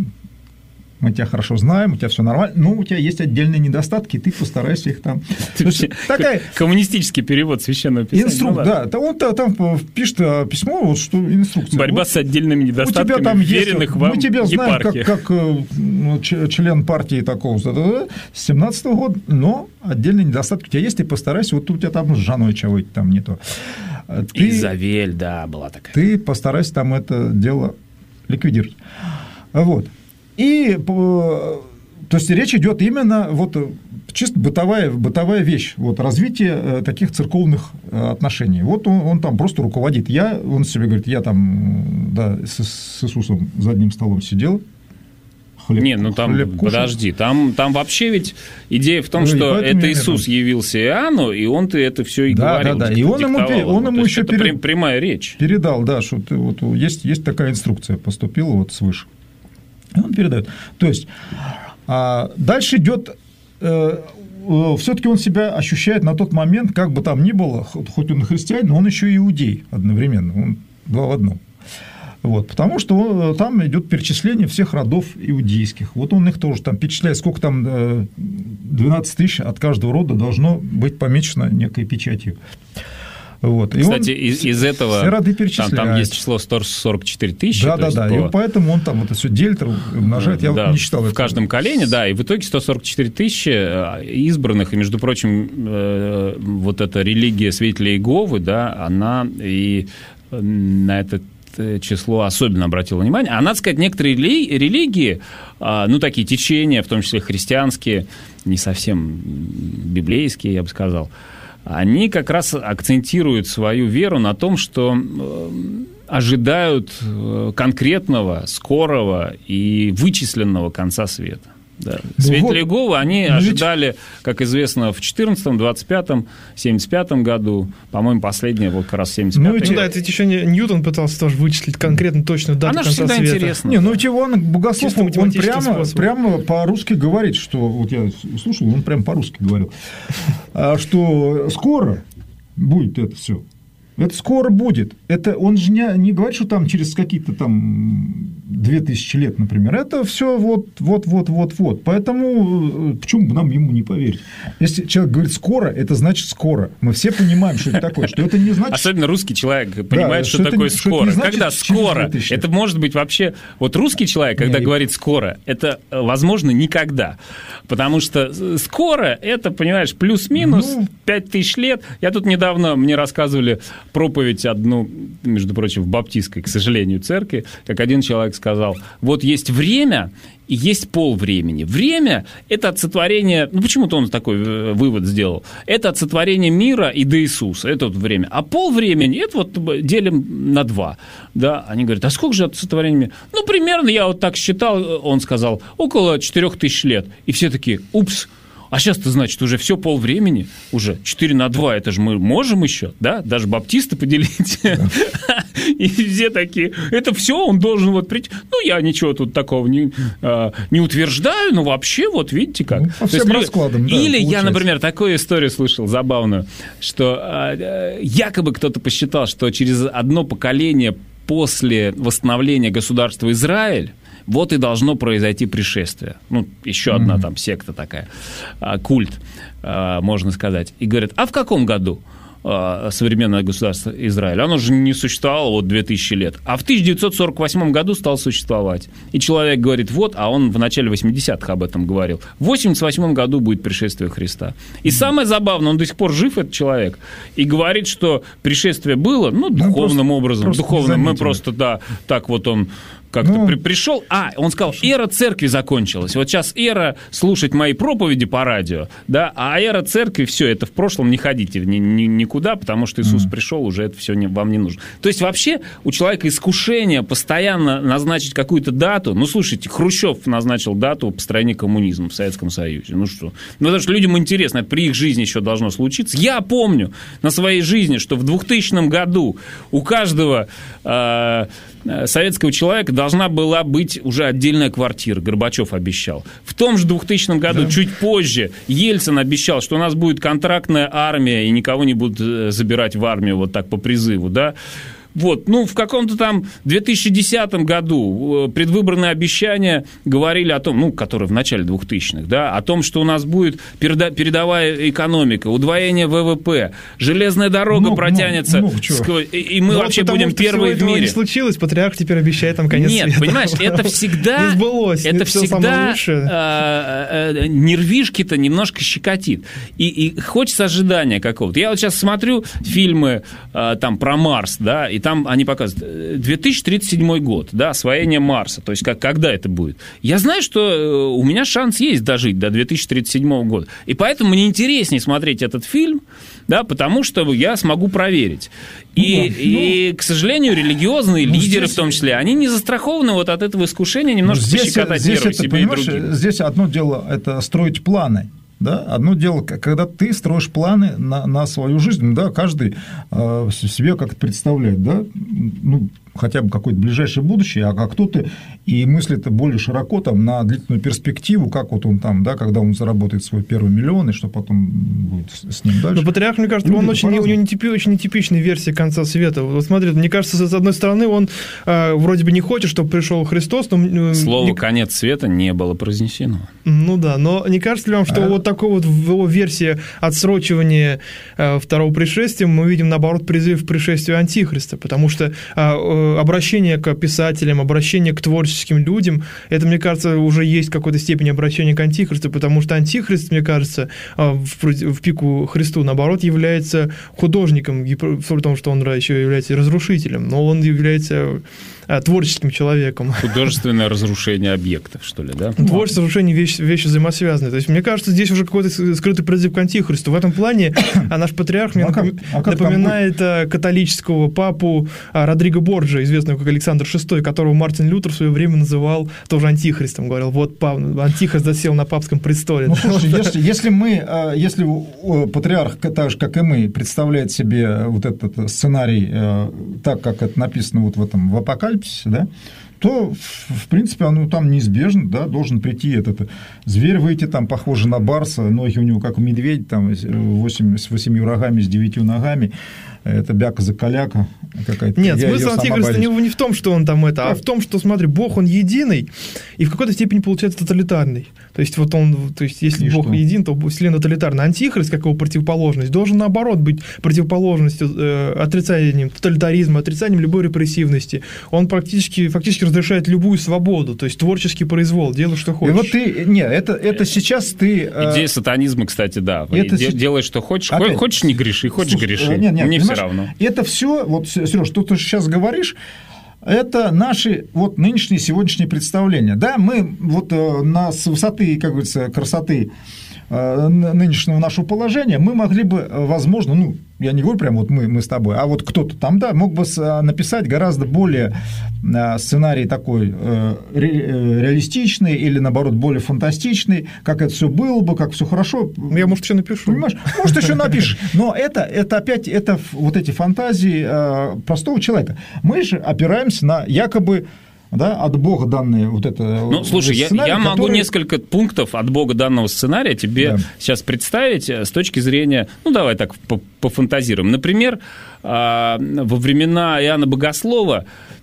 [SPEAKER 4] Мы тебя хорошо знаем, у тебя все нормально, но у тебя есть отдельные недостатки, и ты постарайся их там...
[SPEAKER 3] Такая... Коммунистический перевод священного писания.
[SPEAKER 4] Инструкция, да. Он там пишет письмо, вот что инструкция.
[SPEAKER 3] Борьба
[SPEAKER 4] вот,
[SPEAKER 3] с отдельными недостатками там веренных вам
[SPEAKER 4] мы тебя знаем
[SPEAKER 3] епархиях.
[SPEAKER 4] как, как ну, член партии такого с семнадцатого года, но отдельные недостатки у тебя есть, ты постарайся, вот у тебя там с женой чего-то там не то. Ты,
[SPEAKER 3] Изавель, да, была такая.
[SPEAKER 4] Ты постарайся там это дело ликвидировать. Вот. И, то есть, речь идет именно вот чисто бытовая, бытовая вещь, вот развитие таких церковных отношений. Вот он, он там просто руководит. Я, он себе говорит, я там, да, с, с Иисусом за одним столом сидел.
[SPEAKER 3] Хлеб, Не, ну там, подожди, там, там вообще ведь идея в том, ну, что это Иисус явился Иоанну, и он-то это все и
[SPEAKER 4] да,
[SPEAKER 3] говорил.
[SPEAKER 4] Да, да, и он ему, он ему еще
[SPEAKER 3] это перед... прямая речь.
[SPEAKER 4] Передал, да, что ты, вот, есть, есть такая инструкция, поступила вот свыше. И он передает. То есть, а дальше идет, э, э, все-таки он себя ощущает на тот момент, как бы там ни было, хоть он и христианин, но он еще и иудей одновременно, он два в одном. Вот, потому что он, там идет перечисление всех родов иудейских. Вот он их тоже там перечисляет, сколько там, двенадцать тысяч от каждого рода должно быть помечено некой печатью. Вот. И
[SPEAKER 3] Кстати, из, из этого там, там есть число сто сорок четыре тысячи.
[SPEAKER 4] Да, да, да. По... И поэтому он там это все делит, умножает. Я
[SPEAKER 3] да,
[SPEAKER 4] вот не считал.
[SPEAKER 3] В
[SPEAKER 4] это.
[SPEAKER 3] каждом колене, да. И в итоге сто сорок четыре тысячи избранных. И, между прочим, вот эта религия свидетелей Иеговы, да, она и на этот число особенно обратила внимание. А надо сказать, некоторые религии, ну, такие течения, в том числе христианские, не совсем библейские, я бы сказал, они как раз акцентируют свою веру на том, что ожидают конкретного, скорого и вычисленного конца света. Да. Ну Свидетели вот, Иеговы, они ожидали, ведь... как известно, в четырнадцатом, двадцать пятом, семьдесят пятом году, по-моему, последнее вот как раз семьдесят пятый.
[SPEAKER 5] Ну, ведь, да, это ведь еще не Ньютон пытался тоже вычислить конкретно точную дату
[SPEAKER 3] Она
[SPEAKER 5] конца света.
[SPEAKER 3] Она всегда интересна.
[SPEAKER 4] Не, ну, ведь Иван Богослов, он прямо, прямо по-русски говорит, что, вот я слушал, он прямо по-русски говорил, что скоро будет это все. Это скоро будет. Это он же не, не говорит, что там через какие-то там две тысячи лет, например. Это все вот, вот, вот, вот, вот. Поэтому почему бы нам ему не поверить? Если человек говорит скоро, это значит скоро. Мы все понимаем, что это такое. Что это не значит...
[SPEAKER 3] Особенно русский человек понимает, да, что, что такое это, скоро. Что когда скоро? Это может быть вообще... Вот русский человек, когда Нет. говорит скоро, это возможно никогда. Потому что скоро, это, понимаешь, плюс-минус ну... пять тысяч лет. Я тут недавно, мне рассказывали проповедь одну, между прочим, в баптистской, к сожалению, церкви, как один человек сказал, вот есть время и есть полвремени. Время – это от сотворения, ну, почему-то он такой вывод сделал, это от сотворения мира и до Иисуса, это вот время. А полвремени – это вот делим на два. Да? Они говорят, а сколько же от сотворения мира? Ну, примерно, я вот так считал, он сказал, около четырех тысяч лет. И все такие, упс, а сейчас-то, значит, уже все полвремени, уже четыре на два, это же мы можем еще, да, даже баптисты поделить. И все такие, это все, он должен вот прийти. Ну, я ничего тут такого не, не утверждаю, но вообще, вот видите как.
[SPEAKER 4] Ну, по всем раскладам, да,
[SPEAKER 3] или я, например, такую историю слышал забавную, что якобы кто-то посчитал, что через одно поколение после восстановления государства Израиль вот и должно произойти пришествие. Ну, еще одна mm-hmm. там секта такая, культ, можно сказать. И говорят, а в каком году современное государство Израиль? Оно же не существовало вот две тысячи лет. А в тысяча девятьсот сорок восьмом году стало существовать. И человек говорит, вот, а он в начале восьмидесятых об этом говорил. В восемьдесят восьмом году будет пришествие Христа. И mm-hmm. самое забавное, он до сих пор жив, этот человек, и говорит, что пришествие было, ну, духовным ну, просто, образом. Просто духовным. Мы просто, да, так вот он... как-то ну, при, пришел, а, он сказал, эра церкви закончилась. Вот сейчас эра слушать мои проповеди по радио, да, а эра церкви, все, это в прошлом, не ходите ни, ни, никуда, потому что Иисус mm. пришел, уже это все не, вам не нужно. То есть вообще у человека искушение постоянно назначить какую-то дату. Ну, слушайте, Хрущев назначил дату построения коммунизма в Советском Союзе. Ну что? Ну, потому что людям интересно, это при их жизни еще должно случиться. Я помню на своей жизни, что в двухтысячном году у каждого э, советского человека должна была быть уже отдельная квартира, Горбачев обещал. В том же двухтысячном году, да. чуть позже, Ельцин обещал, что у нас будет контрактная армия, и никого не будут забирать в армию вот так по призыву, да. Вот, ну, в каком-то там две тысячи десятом году предвыборные обещания говорили о том, ну, которые в начале двухтысячных, да, о том, что у нас будет переда- передовая экономика, удвоение ВВП, железная дорога много, протянется, много, много сквозь, и, и мы но вообще будем первые в мире.
[SPEAKER 5] Не случилось, патриарх теперь обещает там конец
[SPEAKER 3] Нет,
[SPEAKER 5] света.
[SPEAKER 3] Понимаешь, это всегда...
[SPEAKER 5] Не сбылось,
[SPEAKER 3] это всегда а, а, нервишки-то немножко щекотит. И, и хочется ожидания какого-то. Я вот сейчас смотрю фильмы а, там про Марс, да, и там они показывают две тысячи тридцать седьмой год, да, освоение Марса, то есть как, когда это будет. Я знаю, что у меня шанс есть дожить до две тысячи тридцать седьмого года, и поэтому мне интереснее смотреть этот фильм, да, потому что я смогу проверить. И, ну, и ну, к сожалению, религиозные ну, лидеры здесь, в том числе, они не застрахованы вот от этого искушения немножко здесь, пощекотать
[SPEAKER 4] здесь
[SPEAKER 3] нервы
[SPEAKER 4] это,
[SPEAKER 3] себе и другим.
[SPEAKER 4] Здесь одно дело – это строить планы. Да? Одно дело, когда ты строишь планы на, на свою жизнь, да, каждый э, себе как-то представляет, да, ну, хотя бы какое-то ближайшее будущее, а кто-то и мыслит более широко там, на длительную перспективу, как вот он там, да, когда он заработает свой первый миллион, и что потом будет с ним дальше.
[SPEAKER 5] Но патриарх, мне кажется, люди он очень, у него нетипи, очень нетипичная версия конца света. Вот смотри, мне кажется, с одной стороны, он э, вроде бы не хочет, чтобы пришел Христос, но...
[SPEAKER 3] Слово
[SPEAKER 5] не...
[SPEAKER 3] «конец света» не было произнесено.
[SPEAKER 5] Ну да, но не кажется ли вам, что а... вот такой вот в его версии отсрочивания э, второго пришествия мы видим, наоборот, призыв к пришествию Антихриста, потому что э, обращение к писателям, обращение к творческим людям, это, мне кажется, уже есть в какой-то степени обращение к Антихристу, потому что Антихрист, мне кажется, в, в пику Христу, наоборот, является художником, при том, что он еще является разрушителем, но он является творческим человеком.
[SPEAKER 3] Художественное разрушение объектов, что ли, да?
[SPEAKER 5] Творчество, разрушение, вещи, вещи взаимосвязаны. То есть, мне кажется, здесь уже какой-то скрытый призыв к Антихристу. В этом плане наш патриарх мне а как, а напоминает католического папу Родриго Борджа, известного как Александр шестой, которого Мартин Лютер в свое время называл тоже антихристом. Говорил, вот пап, антихрист засел на папском престоле.
[SPEAKER 4] Ну, слушай, если, если мы, если патриарх, так же, как и мы, представляет себе вот этот сценарий так, как это написано вот в этом, в Апокалипсисе, да, то, в принципе, оно там неизбежно, да, должен прийти этот зверь, выйти там, похожий на барса, ноги у него, как у медведя, там, восемь, с восемью рогами, с девятью ногами, это бяка-закаляка какая-то.
[SPEAKER 5] Нет, я смысл антихриста не, не в том, что он там это, как? а в том, что, смотри, Бог, он единый, и в какой-то степени получается тоталитарный. То есть, вот он, то есть, если и Бог что? един, то вселенная тоталитарна. Антихрист, как его противоположность, должен, наоборот, быть противоположностью, э, отрицанием тоталитаризма, отрицанием любой репрессивности. Он практически, фактически разрешает любую свободу, то есть, творческий произвол, делай, что хочешь.
[SPEAKER 4] И вот ты, нет, это, это сейчас ты...
[SPEAKER 3] Э... Идея сатанизма, кстати, да. Это Де- с... Делай, что хочешь. Опять... Хочешь, не греши, хочешь, Слушай, греши. Нет, нет, Мне все равно.
[SPEAKER 4] Это все, вот, Сереж, что ты сейчас говоришь, это наши вот нынешние, сегодняшние представления. Да, мы вот на, с высоты, как говорится, красоты нынешнего нашего положения мы могли бы, возможно, ну, я не говорю прям вот мы, мы с тобой, а вот кто-то там, да, мог бы написать гораздо более сценарий такой реалистичный или, наоборот, более фантастичный, как это все было бы, как все хорошо.
[SPEAKER 5] Я, может, еще напишу.
[SPEAKER 4] Понимаешь? Может, еще напишешь. Но это, это опять, это вот эти фантазии простого человека. Мы же опираемся на якобы да, от Бога данные вот это.
[SPEAKER 3] Ну, слушай, я, я могу который... несколько пунктов от Бога данного сценария тебе да. сейчас представить с точки зрения, ну, давай так пофантазируем. Например, во времена Иоанна Богослова,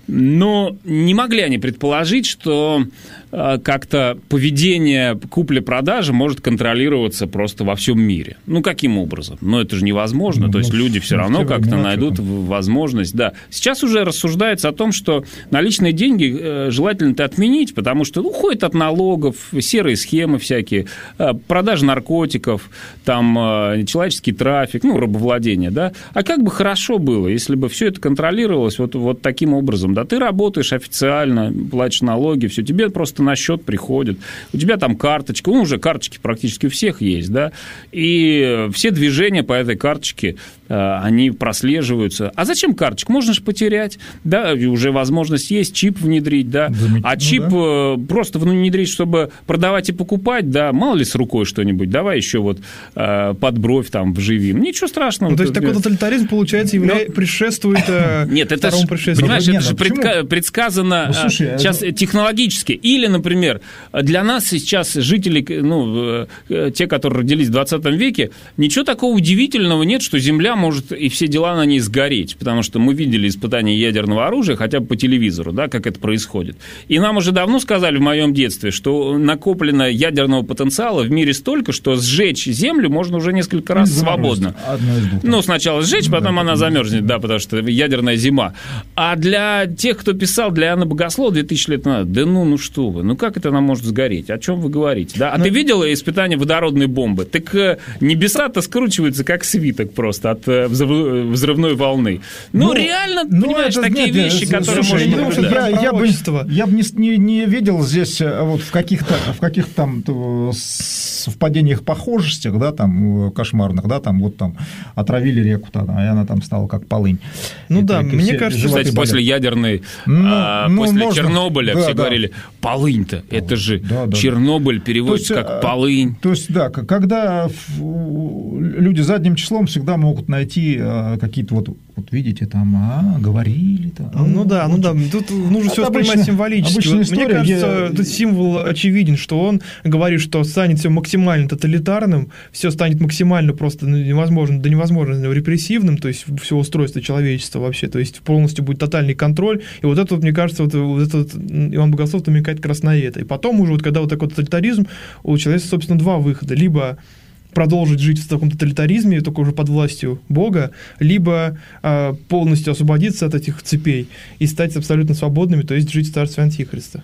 [SPEAKER 3] но не могли они предположить, что как-то поведение купли-продажи может контролироваться просто во всем мире. Ну, каким образом? Ну, это же невозможно. Ну, То есть ну, люди все равно как-то найдут возможность. Да. Сейчас уже рассуждается о том, что наличные деньги желательно-то отменить, потому что уходят от налогов, серые схемы всякие, продажа наркотиков, там человеческий трафик, ну, рабовладение, да. А как бы хорошо было, если бы все это контролировалось вот, вот таким образом. Да, ты работаешь официально, платишь налоги, все, тебе просто на счет приходит, у тебя там карточка, ну, уже карточки практически у всех есть, да, и все движения по этой карточке, они прослеживаются. А зачем карточку? Можно же потерять, да, и уже возможность есть, чип внедрить, да, а чип ну, да. просто внедрить, чтобы продавать и покупать, да, мало ли с рукой что-нибудь, давай еще вот под бровь там вживим, ничего страшного.
[SPEAKER 5] Ну, то есть такой тоталитаризм, получается, является, Но... предшествует
[SPEAKER 3] Нет, это
[SPEAKER 5] второму
[SPEAKER 3] ж,
[SPEAKER 5] пришествию.
[SPEAKER 3] Понимаешь, это же предка- предсказано ну, слушай, сейчас это... технологически. Или, например, для нас сейчас жители, ну, те, которые родились в двадцатом веке, ничего такого удивительного нет, что Земля может и все дела на ней сгореть, потому что мы видели испытания ядерного оружия хотя бы по телевизору, да, как это происходит. И нам уже давно сказали в моем детстве, что накоплено ядерного потенциала в мире столько, что сжечь Землю можно уже несколько раз ну, свободно. Ну, сначала сжечь, потом да, она замерзнет, да, потому что ядерная зима. А для тех, кто писал, для Иоанна Богослова две тысячи лет назад, да ну, ну что вы, ну как это она может сгореть? О чем вы говорите? Да? А Но... ты видел испытание водородной бомбы? Так небеса-то скручиваются как свиток просто от взрывной волны. Ну, ну реально, ну, понимаешь, такие нет, вещи, нет, которые слушай, можно наблюдать.
[SPEAKER 4] Я, я бы, я бы не, не, не видел здесь вот в каких-то, в каких-то там совпадениях, похожестях, да, там, кошмарных, да, там, вот там, отравили реку, тогда, и она там стала как полынь.
[SPEAKER 5] Ну да, мне кажется,
[SPEAKER 3] кстати,
[SPEAKER 4] болят.
[SPEAKER 3] После ядерной, ну, а, ну, после можно. Чернобыля да, все да. говорили, полынь-то, это же да, да, Чернобыль переводится есть, как полынь.
[SPEAKER 4] То есть, да, когда люди задним числом всегда могут найти какие-то вот, вот видите, там, а, говорили. Там, а,
[SPEAKER 5] ну да, ну да, тут нужно все воспринимать символически. Вот, мне кажется, я... этот символ очевиден, что он говорит, что станет все максимально тоталитарным, все станет максимально просто невозможно, да невозможно репрессивным, то есть все устройство человечества вообще, то есть полностью будет тотальный контроль, и вот это вот, мне кажется, вот, вот этот Иоанн Богослов намекает как раз на это. И потом уже, вот, когда вот такой тоталитаризм, у человека, собственно, два выхода. Либо продолжить жить в таком тоталитаризме, только уже под властью Бога, либо э, полностью освободиться от этих цепей и стать абсолютно свободными, то есть жить в царстве Антихриста.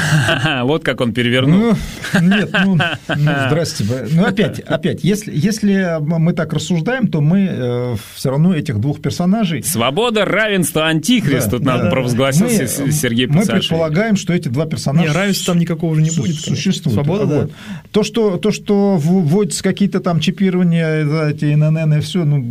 [SPEAKER 3] Вот как он перевернул.
[SPEAKER 4] Ну, нет, ну, ну здрасте. Ну, опять, опять, если, если мы так рассуждаем, то мы э, все равно этих двух персонажей...
[SPEAKER 3] Свобода, равенство, антихрист, да, тут да, нам провозгласил мы, Сергей Пацашвили.
[SPEAKER 4] Мы предполагаем, что эти два персонажа...
[SPEAKER 5] Нет, равенства там никакого уже не будет.
[SPEAKER 4] Существует.
[SPEAKER 5] Свобода,
[SPEAKER 4] да.
[SPEAKER 5] да.
[SPEAKER 4] То, что, то, что вводятся какие-то там чипирования, да, эти эн эн эн и все, ну,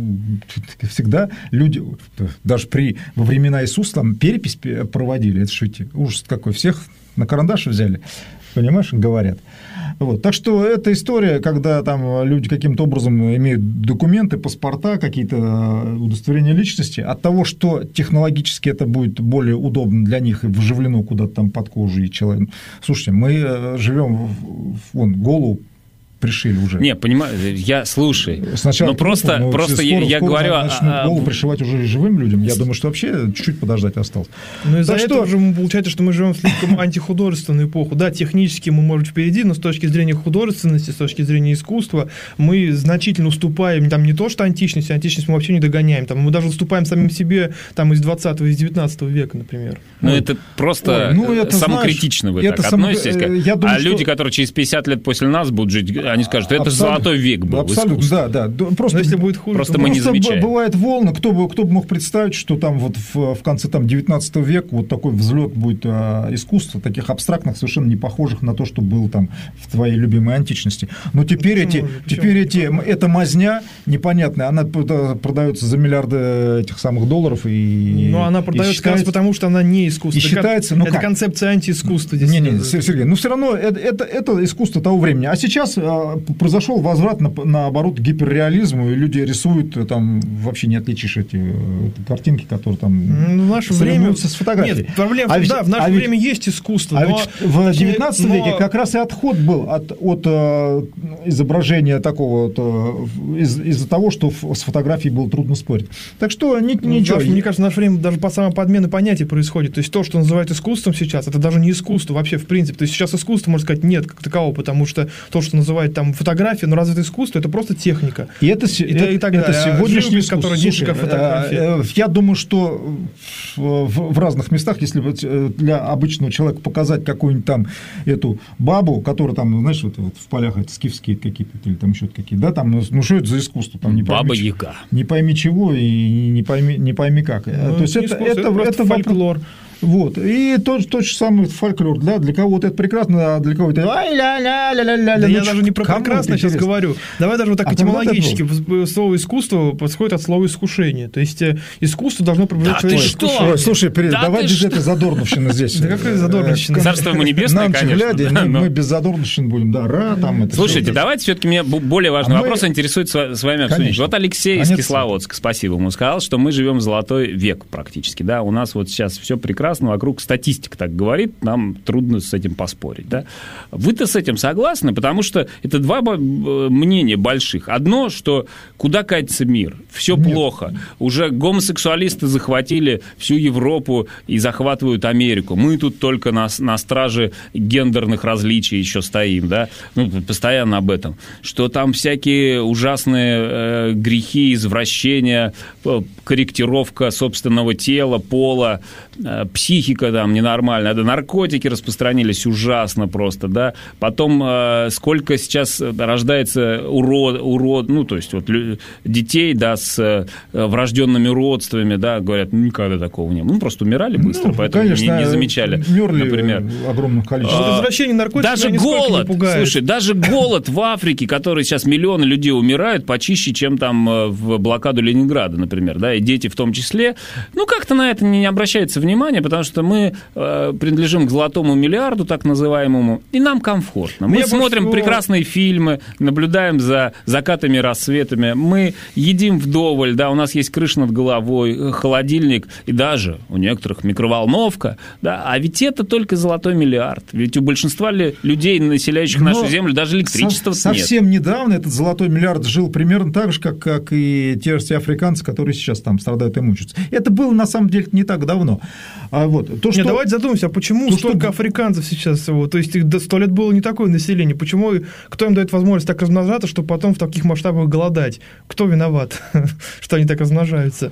[SPEAKER 4] всегда люди, даже при, во времена Иисуса там перепись проводили, это что, ужас какой, всех... на карандаш взяли, понимаешь, говорят. Вот. Так что эта история, когда там люди каким-то образом имеют документы, паспорта, какие-то удостоверения личности, от того, что технологически это будет более удобно для них и вживлено куда-то там под кожу и человек. Слушайте, мы живем вон, голову пришили уже.
[SPEAKER 3] Не, понимаю, я, слушай,
[SPEAKER 4] сначала
[SPEAKER 3] но просто, но просто скоро, я скоро говорю...
[SPEAKER 4] Начнут а, голову пришивать уже живым людям, я думаю, что вообще чуть-чуть подождать осталось.
[SPEAKER 5] Ну, из-за этого что... же получается, что мы живем в слишком антихудожественную эпоху. Да, технически мы, может, впереди, но с точки зрения художественности, с точки зрения искусства, мы значительно уступаем, там не то, что античность, античность мы вообще не догоняем, там, мы даже уступаем самим себе там, из двадцатого, из девятнадцатого века, например.
[SPEAKER 3] Ну, вот. Это просто Ой, ну, это, самокритично знаешь, вы так само... относитесь. Как... Думаю, а что... люди, которые через пятьдесят лет после нас будут жить, они скажут, это абсолютно, золотой век был.
[SPEAKER 4] Абсолютно, да, да. Просто,
[SPEAKER 5] если будет хуже,
[SPEAKER 3] просто мы не замечаем.
[SPEAKER 4] Бывает волны, кто бы, кто бы мог представить, что там вот в, в конце там, девятнадцатого века вот такой взлет будет а, искусства, таких абстрактных, совершенно не похожих на то, что было там в твоей любимой античности. Но теперь, ну, эти, теперь эти, эта мазня непонятная, она продается за миллиарды этих самых долларов. И,
[SPEAKER 5] но она продается считается, как раз потому, что она не искусство.
[SPEAKER 4] И считается, ну,
[SPEAKER 5] это как? Концепция антиискусства.
[SPEAKER 4] Не, не, Сергей, ну все равно это, это, это искусство того времени. А сейчас произошел возврат на, наоборот к гиперреализму, и люди рисуют, там вообще не отличишь эти картинки, которые там
[SPEAKER 5] ну, в наше время
[SPEAKER 4] с фотографией.
[SPEAKER 5] Нет, проблема, а ведь, да, в наше а время ведь, есть искусство.
[SPEAKER 4] А
[SPEAKER 5] но,
[SPEAKER 4] ведь в девятнадцатом но... веке как раз и отход был от, от э, изображения такого вот, из, из-за того, что с фотографией было трудно спорить. Так что ни, ну, ничего.
[SPEAKER 5] Наше, мне кажется, в наше время даже по самой подмены понятий происходит. То есть то, что называют искусством сейчас, это даже не искусство вообще в принципе. То есть сейчас искусство, можно сказать, нет как такового, потому что то, что называют там фотография, но разве это искусство? Это просто техника.
[SPEAKER 4] И это, и, это, и так это сегодняшний искусство.
[SPEAKER 5] Который Слушай,
[SPEAKER 4] фотография. Я думаю, что в, в разных местах, если для обычного человека показать какую-нибудь там эту бабу, которая там, знаешь, вот, вот в полях это скифские какие-то или там еще какие-то, да, там, ну что это за искусство? Там, не
[SPEAKER 3] Баба-Яга.
[SPEAKER 4] Не пойми чего и не пойми, не пойми как.
[SPEAKER 5] Ну,
[SPEAKER 4] то есть это, это, это, это
[SPEAKER 5] фольклор.
[SPEAKER 4] Вот. И тот, тот же самый фольклор. Для, для кого-то это прекрасно, а для кого-то это...
[SPEAKER 5] Да ну, я даже не про прекрасно сейчас говорю. Давай даже вот так а этимологически. Слово «искусство» подходит от слова «искушение». То есть искусство должно пробуждать
[SPEAKER 3] да
[SPEAKER 5] человека.
[SPEAKER 3] Что?
[SPEAKER 4] Слушай, да давай без этой задорновщины здесь.
[SPEAKER 5] Да какая задорновщина?
[SPEAKER 3] Царство ему небесное, конечно.
[SPEAKER 4] Мы без задорновщины будем. Да, ра, там.
[SPEAKER 3] Слушайте, давайте все-таки меня более важный вопрос интересует с вами обсудить. Вот Алексей из Кисловодска, спасибо ему, сказал, что мы живем в золотой век практически. Да, у нас вот сейчас все прекрасно. прекрасно, вокруг статистика так говорит, нам трудно с этим поспорить. Да? Вы-то с этим согласны? Потому что это два мнения больших. Одно, что куда катится мир? Все Нет. плохо. Уже гомосексуалисты захватили всю Европу и захватывают Америку. Мы тут только на, на страже гендерных различий еще стоим. Да? Ну, постоянно об этом. Что там всякие ужасные э, грехи, извращения, корректировка собственного тела, пола, э, психика там ненормальная. Да, наркотики распространились ужасно просто. Да? Потом э, сколько сейчас рождается урод, урод, ну, то есть вот детей, да, с э, врожденными родствами, да, говорят, ну, никогда такого не было. Ну, просто умирали быстро, ну, поэтому конечно, не, не замечали.
[SPEAKER 4] Мерли
[SPEAKER 3] например.
[SPEAKER 4] Огромное количество.
[SPEAKER 3] А,
[SPEAKER 5] возвращение наркотиков
[SPEAKER 3] даже голод, слушай, даже голод в Африке, который сейчас миллионы людей умирают, почище, чем там в блокаду Ленинграда, например, да, и дети в том числе. Ну, как-то на это не обращается внимание, потому что мы э, принадлежим к золотому миллиарду, так называемому, и нам комфортно. Мы Мне смотрим больше... прекрасные фильмы, наблюдаем за закатами и рассветами, мы едим вдоволь, да, у нас есть крыша над головой, холодильник и даже у некоторых микроволновка, да, а ведь это только золотой миллиард. Ведь у большинства людей, населяющих Но нашу землю, даже электричества
[SPEAKER 4] со-
[SPEAKER 3] нет.
[SPEAKER 4] Совсем недавно этот золотой миллиард жил примерно так же, как, как и те же африканцы, которые сейчас там страдают и мучаются. Это было, на самом деле, не так давно. А вот, то, что...
[SPEAKER 5] Нет, давайте задумаемся, а почему то, столько что... африканцев сейчас? Вот, то есть их до сто лет было не такое население. Почему, кто им дает возможность так размножаться, чтобы потом в таких масштабах голодать? Кто виноват, что они так размножаются?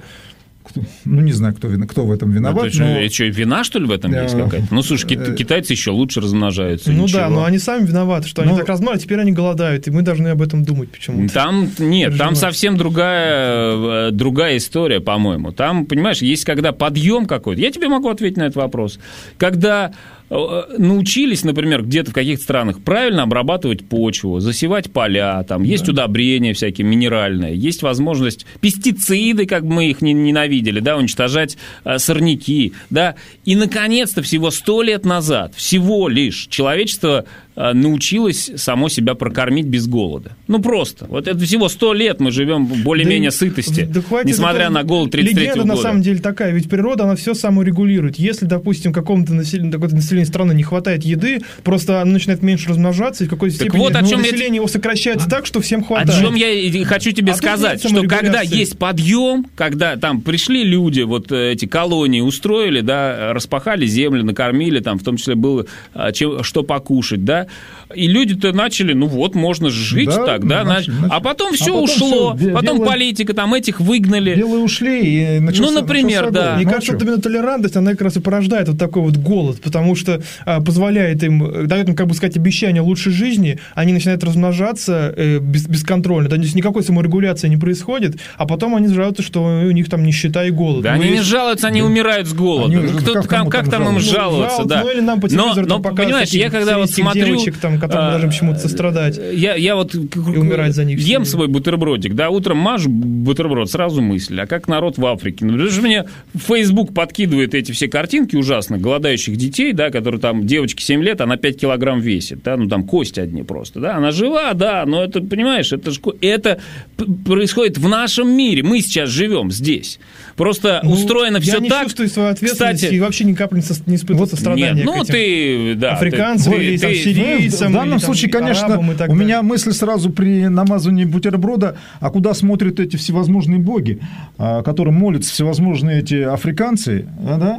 [SPEAKER 4] Ну, не знаю, кто, кто в этом виноват.
[SPEAKER 3] Это, но... это что, вина, что ли, в этом да. есть какая-то? Ну, слушай, китайцы еще лучше размножаются.
[SPEAKER 5] Ну
[SPEAKER 3] ничего.
[SPEAKER 5] Да, но они сами виноваты, что но... они так размножают, теперь они голодают, и мы должны об этом думать почему-то.
[SPEAKER 3] Там, нет, там совсем другая, другая история, по-моему. Там, понимаешь, есть когда подъем какой-то. Я тебе могу ответить на этот вопрос. Когда научились, например, где-то в каких-то странах правильно обрабатывать почву, засевать поля, там да. есть удобрения всякие минеральные, есть возможность пестициды, как бы мы их ненавидели, да, уничтожать а, сорняки, да, и, наконец-то, всего сто лет назад, всего лишь человечество а, научилось само себя прокормить без голода. Ну, просто. Вот это всего сто лет мы живем в более-менее да, сытости, да, несмотря на голод тридцать третьего года.
[SPEAKER 5] Легенда, на самом деле, такая, ведь природа, она все саморегулирует. Если, допустим, какому-то населению, какое-то население страны не хватает еды, просто оно начинает меньше размножаться, и в какой-то степени
[SPEAKER 3] вот,
[SPEAKER 5] ну, население я... его сокращается а... так, что всем хватает.
[SPEAKER 3] О чем я хочу тебе а сказать, что когда есть подъем, когда там пришли люди, вот эти колонии устроили, да, распахали землю, накормили, там в том числе было чем, что покушать, да, и люди-то начали, ну вот, можно жить да, так, да, начали, начали. а потом все а потом ушло, все, потом белые, политика, там этих выгнали.
[SPEAKER 4] Белые ушли, и начался,
[SPEAKER 3] ну, например, да.
[SPEAKER 5] Мне кажется, вот именно толерантность, она как раз и порождает вот такой вот голод, потому что а, позволяет им, дает им, как бы сказать, обещание лучшей жизни, они начинают размножаться э, без, бесконтрольно, то есть никакой саморегуляции не происходит, а потом они жалуются, что у них там нищета и голод.
[SPEAKER 3] Да, ну, они есть... не жалуются, они да. умирают с голода. Они, Кто, как, как, как там, там им жаловаться, ну, да.
[SPEAKER 5] Ну, или нам по телевизору
[SPEAKER 3] но, но понимаешь, я когда вот смотрю...
[SPEAKER 5] девочек, там, которым а, должны почему-то сострадать.
[SPEAKER 3] Я, я вот
[SPEAKER 5] и умирать за них.
[SPEAKER 3] Ем свой бутербродик, да, утром мажу бутерброд, сразу мысль, а как народ в Африке? Ну, потому что мне Facebook подкидывает эти все картинки ужасно, голодающих детей, да, которые там, девочке семь лет, она пять килограмм весит, да, ну, там кости одни просто, да, она жива, да, но это, понимаешь, это, ж, это происходит в нашем мире, мы сейчас живем здесь. Просто ну, устроено все так. Я
[SPEAKER 5] не чувствую свою ответственность и вообще ни капли не испытываю сострадания
[SPEAKER 3] нет, ну, ты, да,
[SPEAKER 5] африканцам
[SPEAKER 3] ты,
[SPEAKER 5] или
[SPEAKER 3] ты,
[SPEAKER 5] сирийцам.
[SPEAKER 4] В данном случае, конечно, у меня мысль сразу при намазывании бутерброда, а куда смотрят эти всевозможные боги, которым молятся всевозможные эти африканцы, да,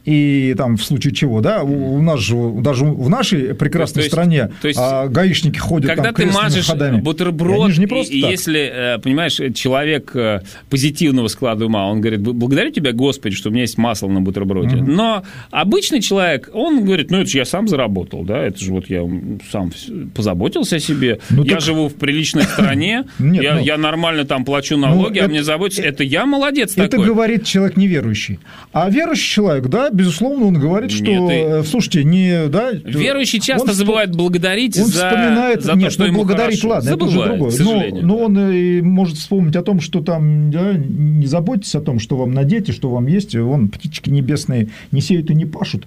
[SPEAKER 4] и там в случае чего, да, у, у нас же, даже в нашей прекрасной то есть, стране то есть, а, гаишники ходят
[SPEAKER 3] когда
[SPEAKER 4] там
[SPEAKER 3] крестными ходами. Когда ты мажешь бутерброд, и, и, и если, понимаешь, человек позитивного склада ума, он говорит, благодарю тебя, Господи, что у меня есть масло на бутерброде. Mm-hmm. Но обычный человек, он говорит, ну, это же я сам заработал, да, это же вот я сам позаботился о себе, ну, я так... живу в приличной стране, Нет, я, ну... я нормально там плачу налоги, ну, а это... мне заботятся, это я молодец
[SPEAKER 4] это
[SPEAKER 3] такой.
[SPEAKER 4] Это говорит человек неверующий. А верующий человек, да, безусловно, он говорит, что, Нет, и... слушайте, не... Да,
[SPEAKER 3] верующий часто
[SPEAKER 4] он
[SPEAKER 3] забывает всп... благодарить
[SPEAKER 4] он
[SPEAKER 3] за,
[SPEAKER 4] вспоминает...
[SPEAKER 3] за
[SPEAKER 4] Нет,
[SPEAKER 3] то, что ему
[SPEAKER 4] благодарить,
[SPEAKER 3] хорошо.
[SPEAKER 4] Ладно,
[SPEAKER 3] Забывает,
[SPEAKER 4] это уже другое.
[SPEAKER 3] к сожалению.
[SPEAKER 4] Но, но он и может вспомнить о том, что там, да, не заботьтесь о том, что вам надето, что вам есть, вон птички небесные не сеют и не пашут,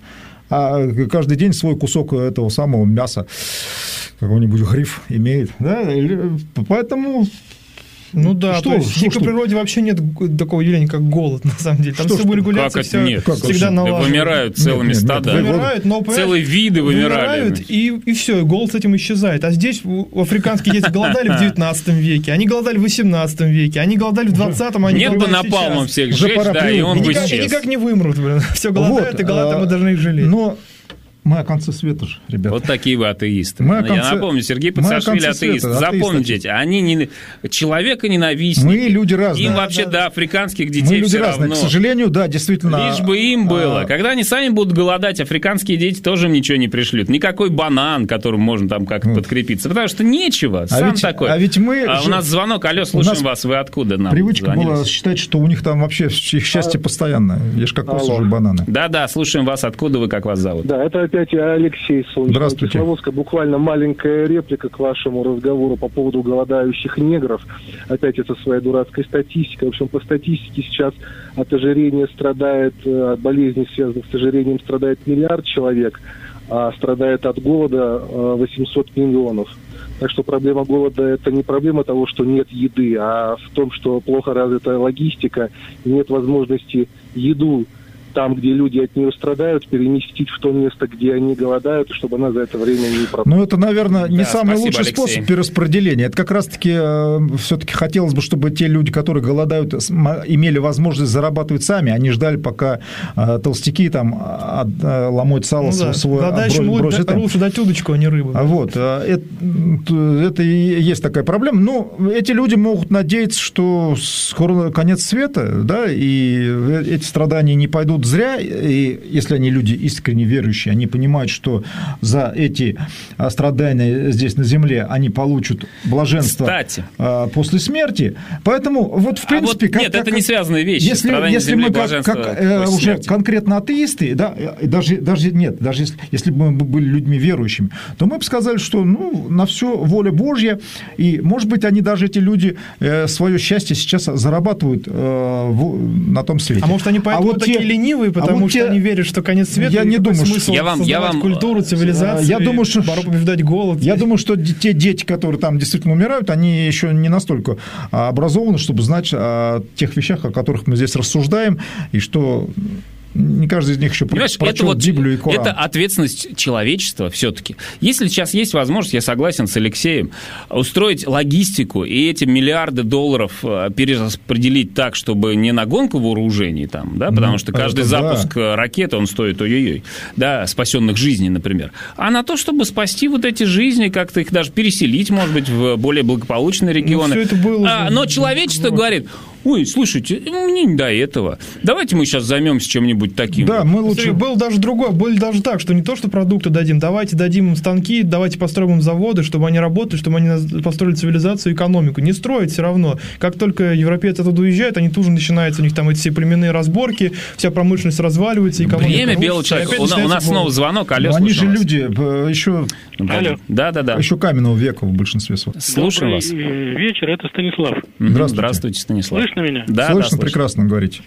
[SPEAKER 4] а каждый день свой кусок этого самого мяса, какого-нибудь гриф имеет. Да? Поэтому...
[SPEAKER 5] Ну да,
[SPEAKER 4] что,
[SPEAKER 5] то есть
[SPEAKER 4] что,
[SPEAKER 5] в дикой
[SPEAKER 4] что?
[SPEAKER 5] природе вообще нет такого явления, как голод, на самом деле. Там
[SPEAKER 4] Что,
[SPEAKER 5] все
[SPEAKER 4] что?
[SPEAKER 5] регуляция
[SPEAKER 3] Как это нет?
[SPEAKER 5] вся всегда
[SPEAKER 3] Да
[SPEAKER 5] налажена.
[SPEAKER 3] вымирают целыми
[SPEAKER 4] Нет, нет, нет,
[SPEAKER 3] стадами.
[SPEAKER 5] Вымирают, но, понимаешь,
[SPEAKER 3] Целые виды вымирали.
[SPEAKER 5] вымирают, и, и все, и голод с этим исчезает. А здесь у- африканские дети голодали в девятнадцатом веке, они голодали в восемнадцатом веке, они голодали в двадцатом, они
[SPEAKER 3] Нет бы
[SPEAKER 5] голодают
[SPEAKER 3] напалмом
[SPEAKER 5] сейчас.
[SPEAKER 3] всех
[SPEAKER 4] Уже
[SPEAKER 3] сжечь,
[SPEAKER 4] пора
[SPEAKER 3] да, и он
[SPEAKER 5] И
[SPEAKER 3] бы
[SPEAKER 5] никак, и
[SPEAKER 3] исчез.
[SPEAKER 5] никак не вымрут, блин. Все голодают,
[SPEAKER 4] Вот,
[SPEAKER 5] и голодают,
[SPEAKER 4] а,
[SPEAKER 5] мы должны их жалеть.
[SPEAKER 4] Но мы о конце света же, ребята.
[SPEAKER 3] Вот такие вы атеисты.
[SPEAKER 4] Мы о
[SPEAKER 3] Я
[SPEAKER 4] конце-
[SPEAKER 3] напомню, Сергей
[SPEAKER 4] мы о
[SPEAKER 3] Пацашвили
[SPEAKER 4] конце
[SPEAKER 3] атеист.
[SPEAKER 4] света, атеист,
[SPEAKER 3] Запомните,
[SPEAKER 4] атеист.
[SPEAKER 3] они не человека ненавистники.
[SPEAKER 4] Мы люди разные.
[SPEAKER 3] Им
[SPEAKER 4] Да,
[SPEAKER 3] вообще
[SPEAKER 5] да,
[SPEAKER 3] до африканских
[SPEAKER 4] Мы
[SPEAKER 3] детей
[SPEAKER 4] люди
[SPEAKER 3] все
[SPEAKER 4] разные.
[SPEAKER 3] равно.
[SPEAKER 4] К сожалению, да, действительно.
[SPEAKER 3] Лишь бы им было.
[SPEAKER 4] а,
[SPEAKER 3] Когда они сами будут голодать, африканские дети тоже им ничего не пришлют. Никакой банан, которым можно там как-то
[SPEAKER 4] Вот.
[SPEAKER 3] подкрепиться. Потому что нечего.
[SPEAKER 4] А
[SPEAKER 3] Сам
[SPEAKER 4] ведь-
[SPEAKER 3] такой.
[SPEAKER 4] а ведь мы
[SPEAKER 3] А у
[SPEAKER 4] же-
[SPEAKER 3] нас звонок. Алло,
[SPEAKER 4] у
[SPEAKER 3] слушаем
[SPEAKER 4] нас
[SPEAKER 3] вас. Вы откуда нам
[SPEAKER 4] Привычка
[SPEAKER 3] звонили?
[SPEAKER 4] была считать, что у них там вообще их счастье постоянное. Я же как раз
[SPEAKER 6] Алло.
[SPEAKER 4] уже бананы.
[SPEAKER 3] Да-да, слушаем вас. Откуда вы, как вас зовут?
[SPEAKER 6] Да, это опять я, Алексей Солнечного
[SPEAKER 4] Здравствуйте.
[SPEAKER 6] Кисловодска. Буквально маленькая реплика к вашему разговору по поводу голодающих негров. Опять это своя дурацкая статистика. В общем, по статистике сейчас от ожирения страдает, э, от болезней, связанных с ожирением, страдает миллиард человек, а страдает от голода э, восемьсот миллионов. Так что проблема голода – это не проблема того, что нет еды, а в том, что плохо развита логистика, нет возможности еду там, где люди от нее страдают, переместить в то место, где они голодают, чтобы она за это время не пропала.
[SPEAKER 4] Ну, это, наверное, не
[SPEAKER 3] Да,
[SPEAKER 4] самый
[SPEAKER 3] спасибо,
[SPEAKER 4] лучший
[SPEAKER 3] Алексей.
[SPEAKER 4] способ перераспределения. Это как раз-таки э, все-таки хотелось бы, чтобы те люди, которые голодают, см- имели возможность зарабатывать сами, а не ждали, пока э, толстяки там от, э, ломают сало
[SPEAKER 5] Ну
[SPEAKER 4] свой,
[SPEAKER 5] да,
[SPEAKER 4] свой
[SPEAKER 5] голодающим
[SPEAKER 4] отбро-
[SPEAKER 5] лучше,
[SPEAKER 4] бросят им.
[SPEAKER 5] лучше дать удочку, а не рыбу.
[SPEAKER 4] А вот, э, это, это и есть такая проблема. Но эти люди могут надеяться, что скоро конец света, да, и эти страдания не пойдут зря, и если они люди искренне верующие, они понимают, что за эти а, страдания здесь на земле они получат блаженство
[SPEAKER 3] Кстати.
[SPEAKER 4] а, после смерти. Поэтому вот в
[SPEAKER 3] А
[SPEAKER 4] принципе...
[SPEAKER 3] вот
[SPEAKER 4] как-
[SPEAKER 3] нет,
[SPEAKER 4] как-
[SPEAKER 3] это не связанные вещи.
[SPEAKER 4] Если,
[SPEAKER 3] Страдания
[SPEAKER 4] если
[SPEAKER 3] земли,
[SPEAKER 4] мы как,
[SPEAKER 3] блаженство
[SPEAKER 4] как, э,
[SPEAKER 3] после
[SPEAKER 4] уже
[SPEAKER 3] смерти.
[SPEAKER 4] конкретно атеисты, да, и даже, даже нет, даже если, если бы мы были людьми верующими, то мы бы сказали, что ну, на все воля Божья, и, может быть, они даже, эти люди, э, свое счастье сейчас зарабатывают э, в- на том свете.
[SPEAKER 5] А может, они поэтому
[SPEAKER 4] вот
[SPEAKER 5] такие
[SPEAKER 4] те-
[SPEAKER 5] ленивые,
[SPEAKER 4] а
[SPEAKER 5] потому
[SPEAKER 4] вот
[SPEAKER 5] что
[SPEAKER 4] те-
[SPEAKER 5] они верят, что конец света,
[SPEAKER 4] Я
[SPEAKER 5] и
[SPEAKER 4] не
[SPEAKER 5] какой
[SPEAKER 4] думаю,
[SPEAKER 5] смысл
[SPEAKER 3] Я вам- я
[SPEAKER 5] создавать
[SPEAKER 3] вам-
[SPEAKER 5] культуру, цивилизацию,
[SPEAKER 4] Я думаю, что-
[SPEAKER 5] порой побеждать голод.
[SPEAKER 4] Я думаю, что те дети, которые там действительно умирают, они еще не настолько а, образованы, чтобы знать о тех вещах, о которых мы здесь рассуждаем, и что не каждый из них еще
[SPEAKER 3] Понимаешь,
[SPEAKER 4] прочел
[SPEAKER 3] это вот
[SPEAKER 4] Библию и Коран.
[SPEAKER 3] это ответственность человечества все-таки. Если сейчас есть возможность, я согласен с Алексеем, устроить логистику и эти миллиарды долларов э, перераспределить так, чтобы не на гонку вооружений там, да, потому
[SPEAKER 4] Ну,
[SPEAKER 3] что каждый
[SPEAKER 4] это
[SPEAKER 3] запуск э, ракеты, он стоит ой-ой-ой, да, спасенных жизней, например, а на то, чтобы спасти вот эти жизни, как-то их даже переселить, может быть, в более благополучные регионы.
[SPEAKER 5] всё это было
[SPEAKER 3] А,
[SPEAKER 5] уже.
[SPEAKER 3] но человечество
[SPEAKER 5] Вот.
[SPEAKER 3] говорит: ой, слушайте, мне не до этого. Давайте мы сейчас займемся чем-нибудь таким.
[SPEAKER 4] Да, мы
[SPEAKER 5] Смотри,
[SPEAKER 4] лучше...
[SPEAKER 5] был даже другой, было даже так, что не то, что продукты дадим, давайте дадим им станки, давайте построим им заводы, чтобы они работали, чтобы они нас- построили цивилизацию и экономику. Не строить все равно. Как только европейцы оттуда уезжают, они тут же начинаются, у них там эти все племенные разборки, вся промышленность разваливается, экономика
[SPEAKER 3] Время
[SPEAKER 5] рушится,
[SPEAKER 3] белого
[SPEAKER 5] и
[SPEAKER 3] человека.
[SPEAKER 5] опять
[SPEAKER 3] У, на- у
[SPEAKER 5] начинается
[SPEAKER 3] нас снова
[SPEAKER 5] голод.
[SPEAKER 3] звонок. Алло,
[SPEAKER 4] Но они же
[SPEAKER 3] слушаем вас.
[SPEAKER 4] люди э, еще,
[SPEAKER 3] Ну,
[SPEAKER 7] Алло.
[SPEAKER 3] Да, да, да.
[SPEAKER 4] еще каменного века в большинстве своем.
[SPEAKER 3] Слушаем
[SPEAKER 7] Добрый
[SPEAKER 3] вас.
[SPEAKER 7] э, вечер, это Станислав.
[SPEAKER 3] Мгм.
[SPEAKER 4] Здравствуйте.
[SPEAKER 3] Здравствуйте, Станислав.
[SPEAKER 7] Слышно меня?
[SPEAKER 3] Да,
[SPEAKER 4] Слышно
[SPEAKER 3] да, слышно.
[SPEAKER 4] прекрасно, говорите.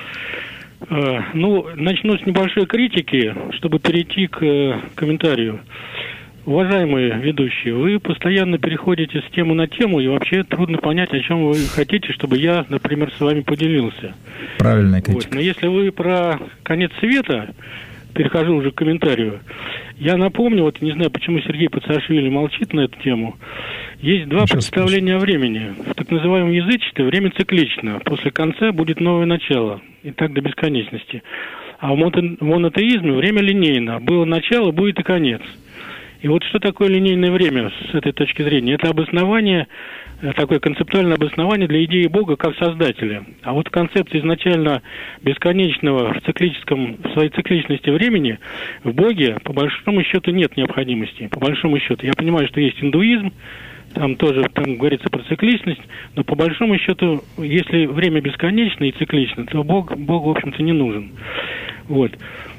[SPEAKER 7] Э, Ну, начну с небольшой критики, чтобы перейти к э, комментарию. Уважаемые ведущие, вы постоянно переходите с темы на тему, и вообще трудно понять, о чем вы хотите, чтобы я, например, с вами поделился.
[SPEAKER 4] Правильная
[SPEAKER 7] Вот.
[SPEAKER 4] критика.
[SPEAKER 7] Но если вы про конец света, перехожу уже к комментарию, я напомню, вот не знаю, почему Сергей Пацашвили молчит на эту тему, есть два
[SPEAKER 4] Сейчас
[SPEAKER 7] представления о времени. В так называемом язычестве время циклично, после конца будет новое начало, и так до бесконечности. А в моно- в монотеизме время линейно, было начало, будет и конец. И вот что такое линейное время с этой точки зрения? Это обоснование, э, такое концептуальное обоснование для идеи Бога как создателя. А вот концепция изначально бесконечного в циклическом, в своей цикличности времени в Боге по большому счету нет необходимости. По большому счету. Я понимаю, что есть индуизм, там тоже там говорится про цикличность, но по большому счету, если время бесконечно и циклично, то Бог, Бог в общем-то, не нужен. Вот.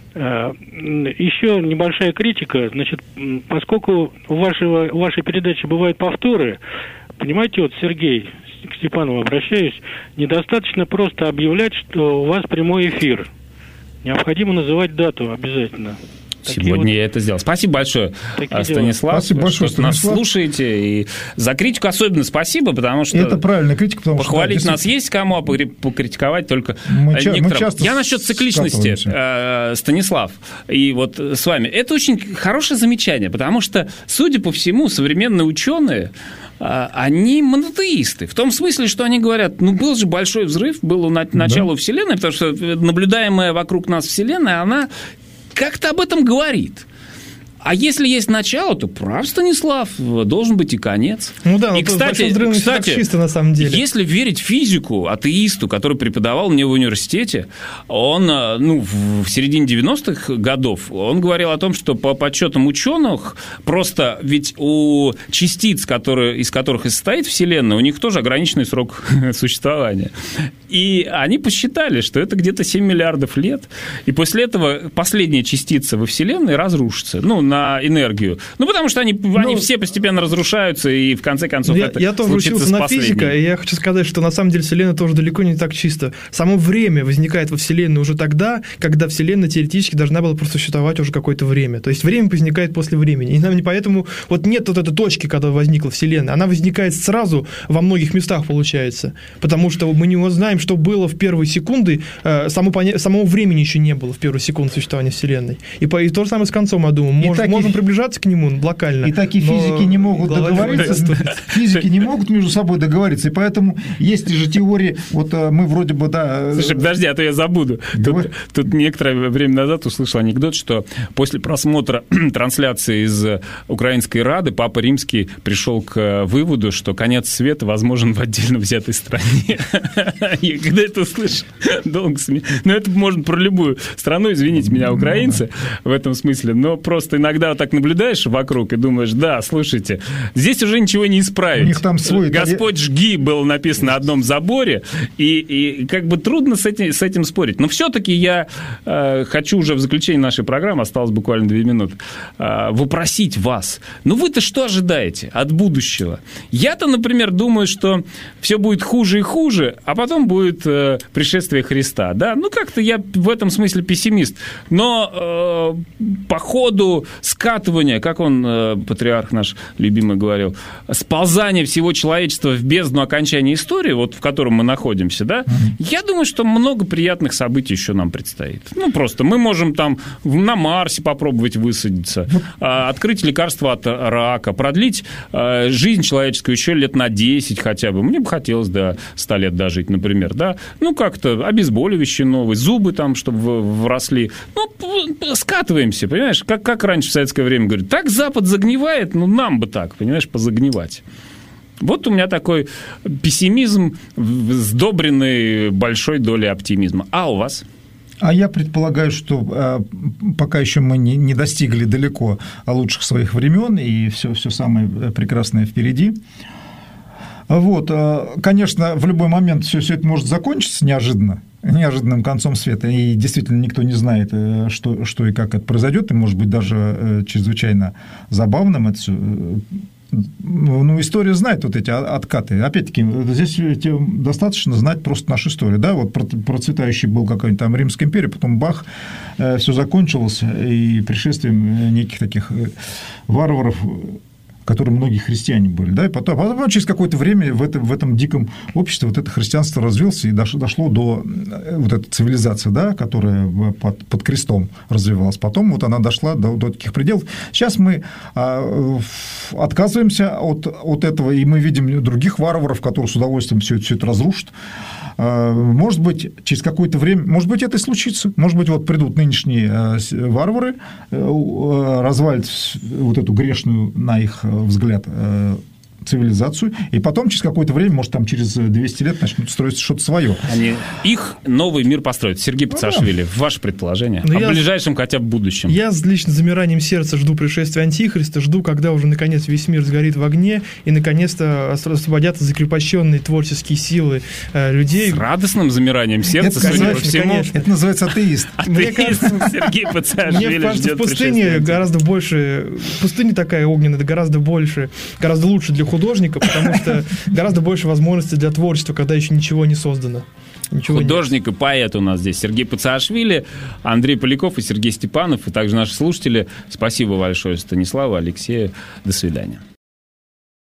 [SPEAKER 7] Еще небольшая критика. Значит, поскольку у, вашего, у вашей передачи бывают повторы, понимаете, вот, Сергей, к Степанову обращаюсь, недостаточно просто объявлять, что у вас прямой эфир. Необходимо называть дату обязательно.
[SPEAKER 3] Сегодня вот... я это сделал. Спасибо большое, Такие Станислав,
[SPEAKER 4] спасибо большое,
[SPEAKER 3] что Станислав. Нас слушаете. И за критику особенно спасибо, потому что...
[SPEAKER 4] Это правильная критика, потому
[SPEAKER 3] похвалить
[SPEAKER 4] что...
[SPEAKER 3] нас есть кому, а покритиковать только
[SPEAKER 4] мы
[SPEAKER 3] некоторым.
[SPEAKER 4] Мы часто
[SPEAKER 3] я насчет цикличности, э, Станислав, и вот с вами. Это очень хорошее замечание, потому что, судя по всему, современные ученые, они монотеисты. В том смысле, что они говорят, ну, был же большой взрыв, было начало да. Вселенной, потому что наблюдаемая вокруг нас Вселенная, она как-то об этом говорит. А если есть начало, то прав Станислав, должен быть и конец.
[SPEAKER 5] Ну да,
[SPEAKER 3] и, кстати, кстати
[SPEAKER 5] так чисто на самом деле.
[SPEAKER 3] Если верить физику, атеисту, который преподавал мне в университете, он, ну, в середине девяностых годов, он говорил о том, что по подсчетам ученых, просто ведь у частиц, которые, из которых и состоит Вселенная, у них тоже ограниченный срок существования. И они посчитали, что это где-то семь миллиардов лет, и после этого последняя частица во Вселенной разрушится. Ну, на энергию. Ну, потому что они, ну, они все постепенно разрушаются, и в конце концов
[SPEAKER 5] я,
[SPEAKER 3] это
[SPEAKER 5] я тоже учился на физика, и я хочу сказать, что на самом деле Вселенная тоже далеко не так чисто. Само время возникает во Вселенной уже тогда, когда Вселенная теоретически должна была просто существовать уже какое-то время. То есть время возникает после времени. И нам не поэтому вот нет вот этой точки, когда возникла Вселенная. Она возникает сразу во многих местах, получается. Потому что мы не знаем, что было в первые секунды. Само поня... Самого времени еще не было в первую секунду существования Вселенной. И, по... и то же самое с концом, я думаю. Может, такие... можем приближаться к нему локально.
[SPEAKER 4] И такие физики не могут договориться. Физики не могут между собой договориться. И поэтому есть же теории, вот мы вроде бы, да...
[SPEAKER 3] Слушай, подожди, а то я забуду. Тут, тут некоторое время назад услышал анекдот, что после просмотра трансляции из Украинской Рады Папа Римский пришел к выводу, что конец света возможен в отдельно взятой стране. Я когда это услышал, долго смеялся. Ну, это можно про любую страну, извините меня, украинцы, в этом смысле, но просто иногда вот так наблюдаешь вокруг и думаешь, да, слушайте, здесь уже ничего не исправить.
[SPEAKER 4] У них там свой...
[SPEAKER 3] Господь жги было написано на одном заборе, и, и как бы трудно с этим, с этим спорить. Но все-таки я э, хочу уже в заключении нашей программы, осталось буквально две минуты, э, вопросить вас. Ну, вы-то что ожидаете от будущего? Я-то, например, думаю, что все будет хуже и хуже, а потом будет э, пришествие Христа. Да? Ну, как-то я в этом смысле пессимист. Но э, по ходу скатывания, как он, э, патриарх наш любимый говорил, сползание всего человечества в бездну окончания истории, вот в котором мы находимся, да, mm-hmm. я думаю, что много приятных событий еще нам предстоит. Ну, просто мы можем там на Марсе попробовать высадиться, mm-hmm. открыть лекарство от рака, продлить э, жизнь человеческую еще лет на десять хотя бы. Мне бы хотелось до ста лет дожить, например, да. Ну, как-то обезболивающие новые, зубы там, чтобы вросли. Ну, скатываемся, понимаешь, как, как раньше в советское время говорят, так Запад загнивает, ну, нам бы так, понимаешь, позагнивать. Вот у меня такой пессимизм, сдобренный большой долей оптимизма. А у вас?
[SPEAKER 4] А я предполагаю, что э, пока еще мы не, не достигли далеко лучших своих времен, и все, все самое прекрасное впереди. Вот, э, конечно, в любой момент все, все это может закончиться неожиданно, неожиданным концом света, и действительно никто не знает, что, что и как это произойдет, и, может быть, даже чрезвычайно забавным это все. Ну, история знает вот эти откаты. Опять-таки, здесь достаточно знать просто нашу историю. Да? Вот процветающий был какой-нибудь там Римская империя, потом бах, все закончилось, и пришествием неких таких варваров, которые многие христиане были, да, и потом, потом через какое-то время в этом, в этом диком обществе вот это христианство развилось и дошло, дошло до вот этой цивилизации, да, которая под, под крестом развивалась. Потом вот она дошла до, до таких пределов. Сейчас мы а, отказываемся от, от этого, и мы видим других варваров, которые с удовольствием все, все это разрушат. Может быть, через какое-то время, может быть, это и случится. Может быть, вот придут нынешние варвары, развалят вот эту грешную, на их взгляд, цивилизацию, и потом через какое-то время, может, там через двести лет начнут строить что-то свое.
[SPEAKER 3] Они их новый мир построят. Сергей Пацашвили, ну, да. Ваше предположение
[SPEAKER 5] Но
[SPEAKER 3] о
[SPEAKER 5] я,
[SPEAKER 3] ближайшем хотя бы будущем.
[SPEAKER 5] Я с лично замиранием сердца жду пришествия Антихриста, жду, когда уже, наконец, весь мир сгорит в огне, и, наконец-то, освободятся закрепощенные творческие силы э, людей.
[SPEAKER 3] С радостным замиранием сердца,
[SPEAKER 5] это,
[SPEAKER 3] судя
[SPEAKER 5] конечно,
[SPEAKER 3] по всему.
[SPEAKER 5] Конечно.
[SPEAKER 4] Это называется атеист.
[SPEAKER 3] Атеист Сергей Пацашвили.
[SPEAKER 5] Мне кажется, в пустыне гораздо больше... Пустыня такая огненная, гораздо больше, гораздо лучше для художника, потому что гораздо больше возможностей для творчества, когда еще ничего не создано. Ничего
[SPEAKER 3] Художник
[SPEAKER 5] нет.
[SPEAKER 3] и поэт у нас здесь Сергей Пациашвили, Андрей Поляков и Сергей Степанов, и также наши слушатели. Спасибо большое Станиславу, Алексею. До свидания.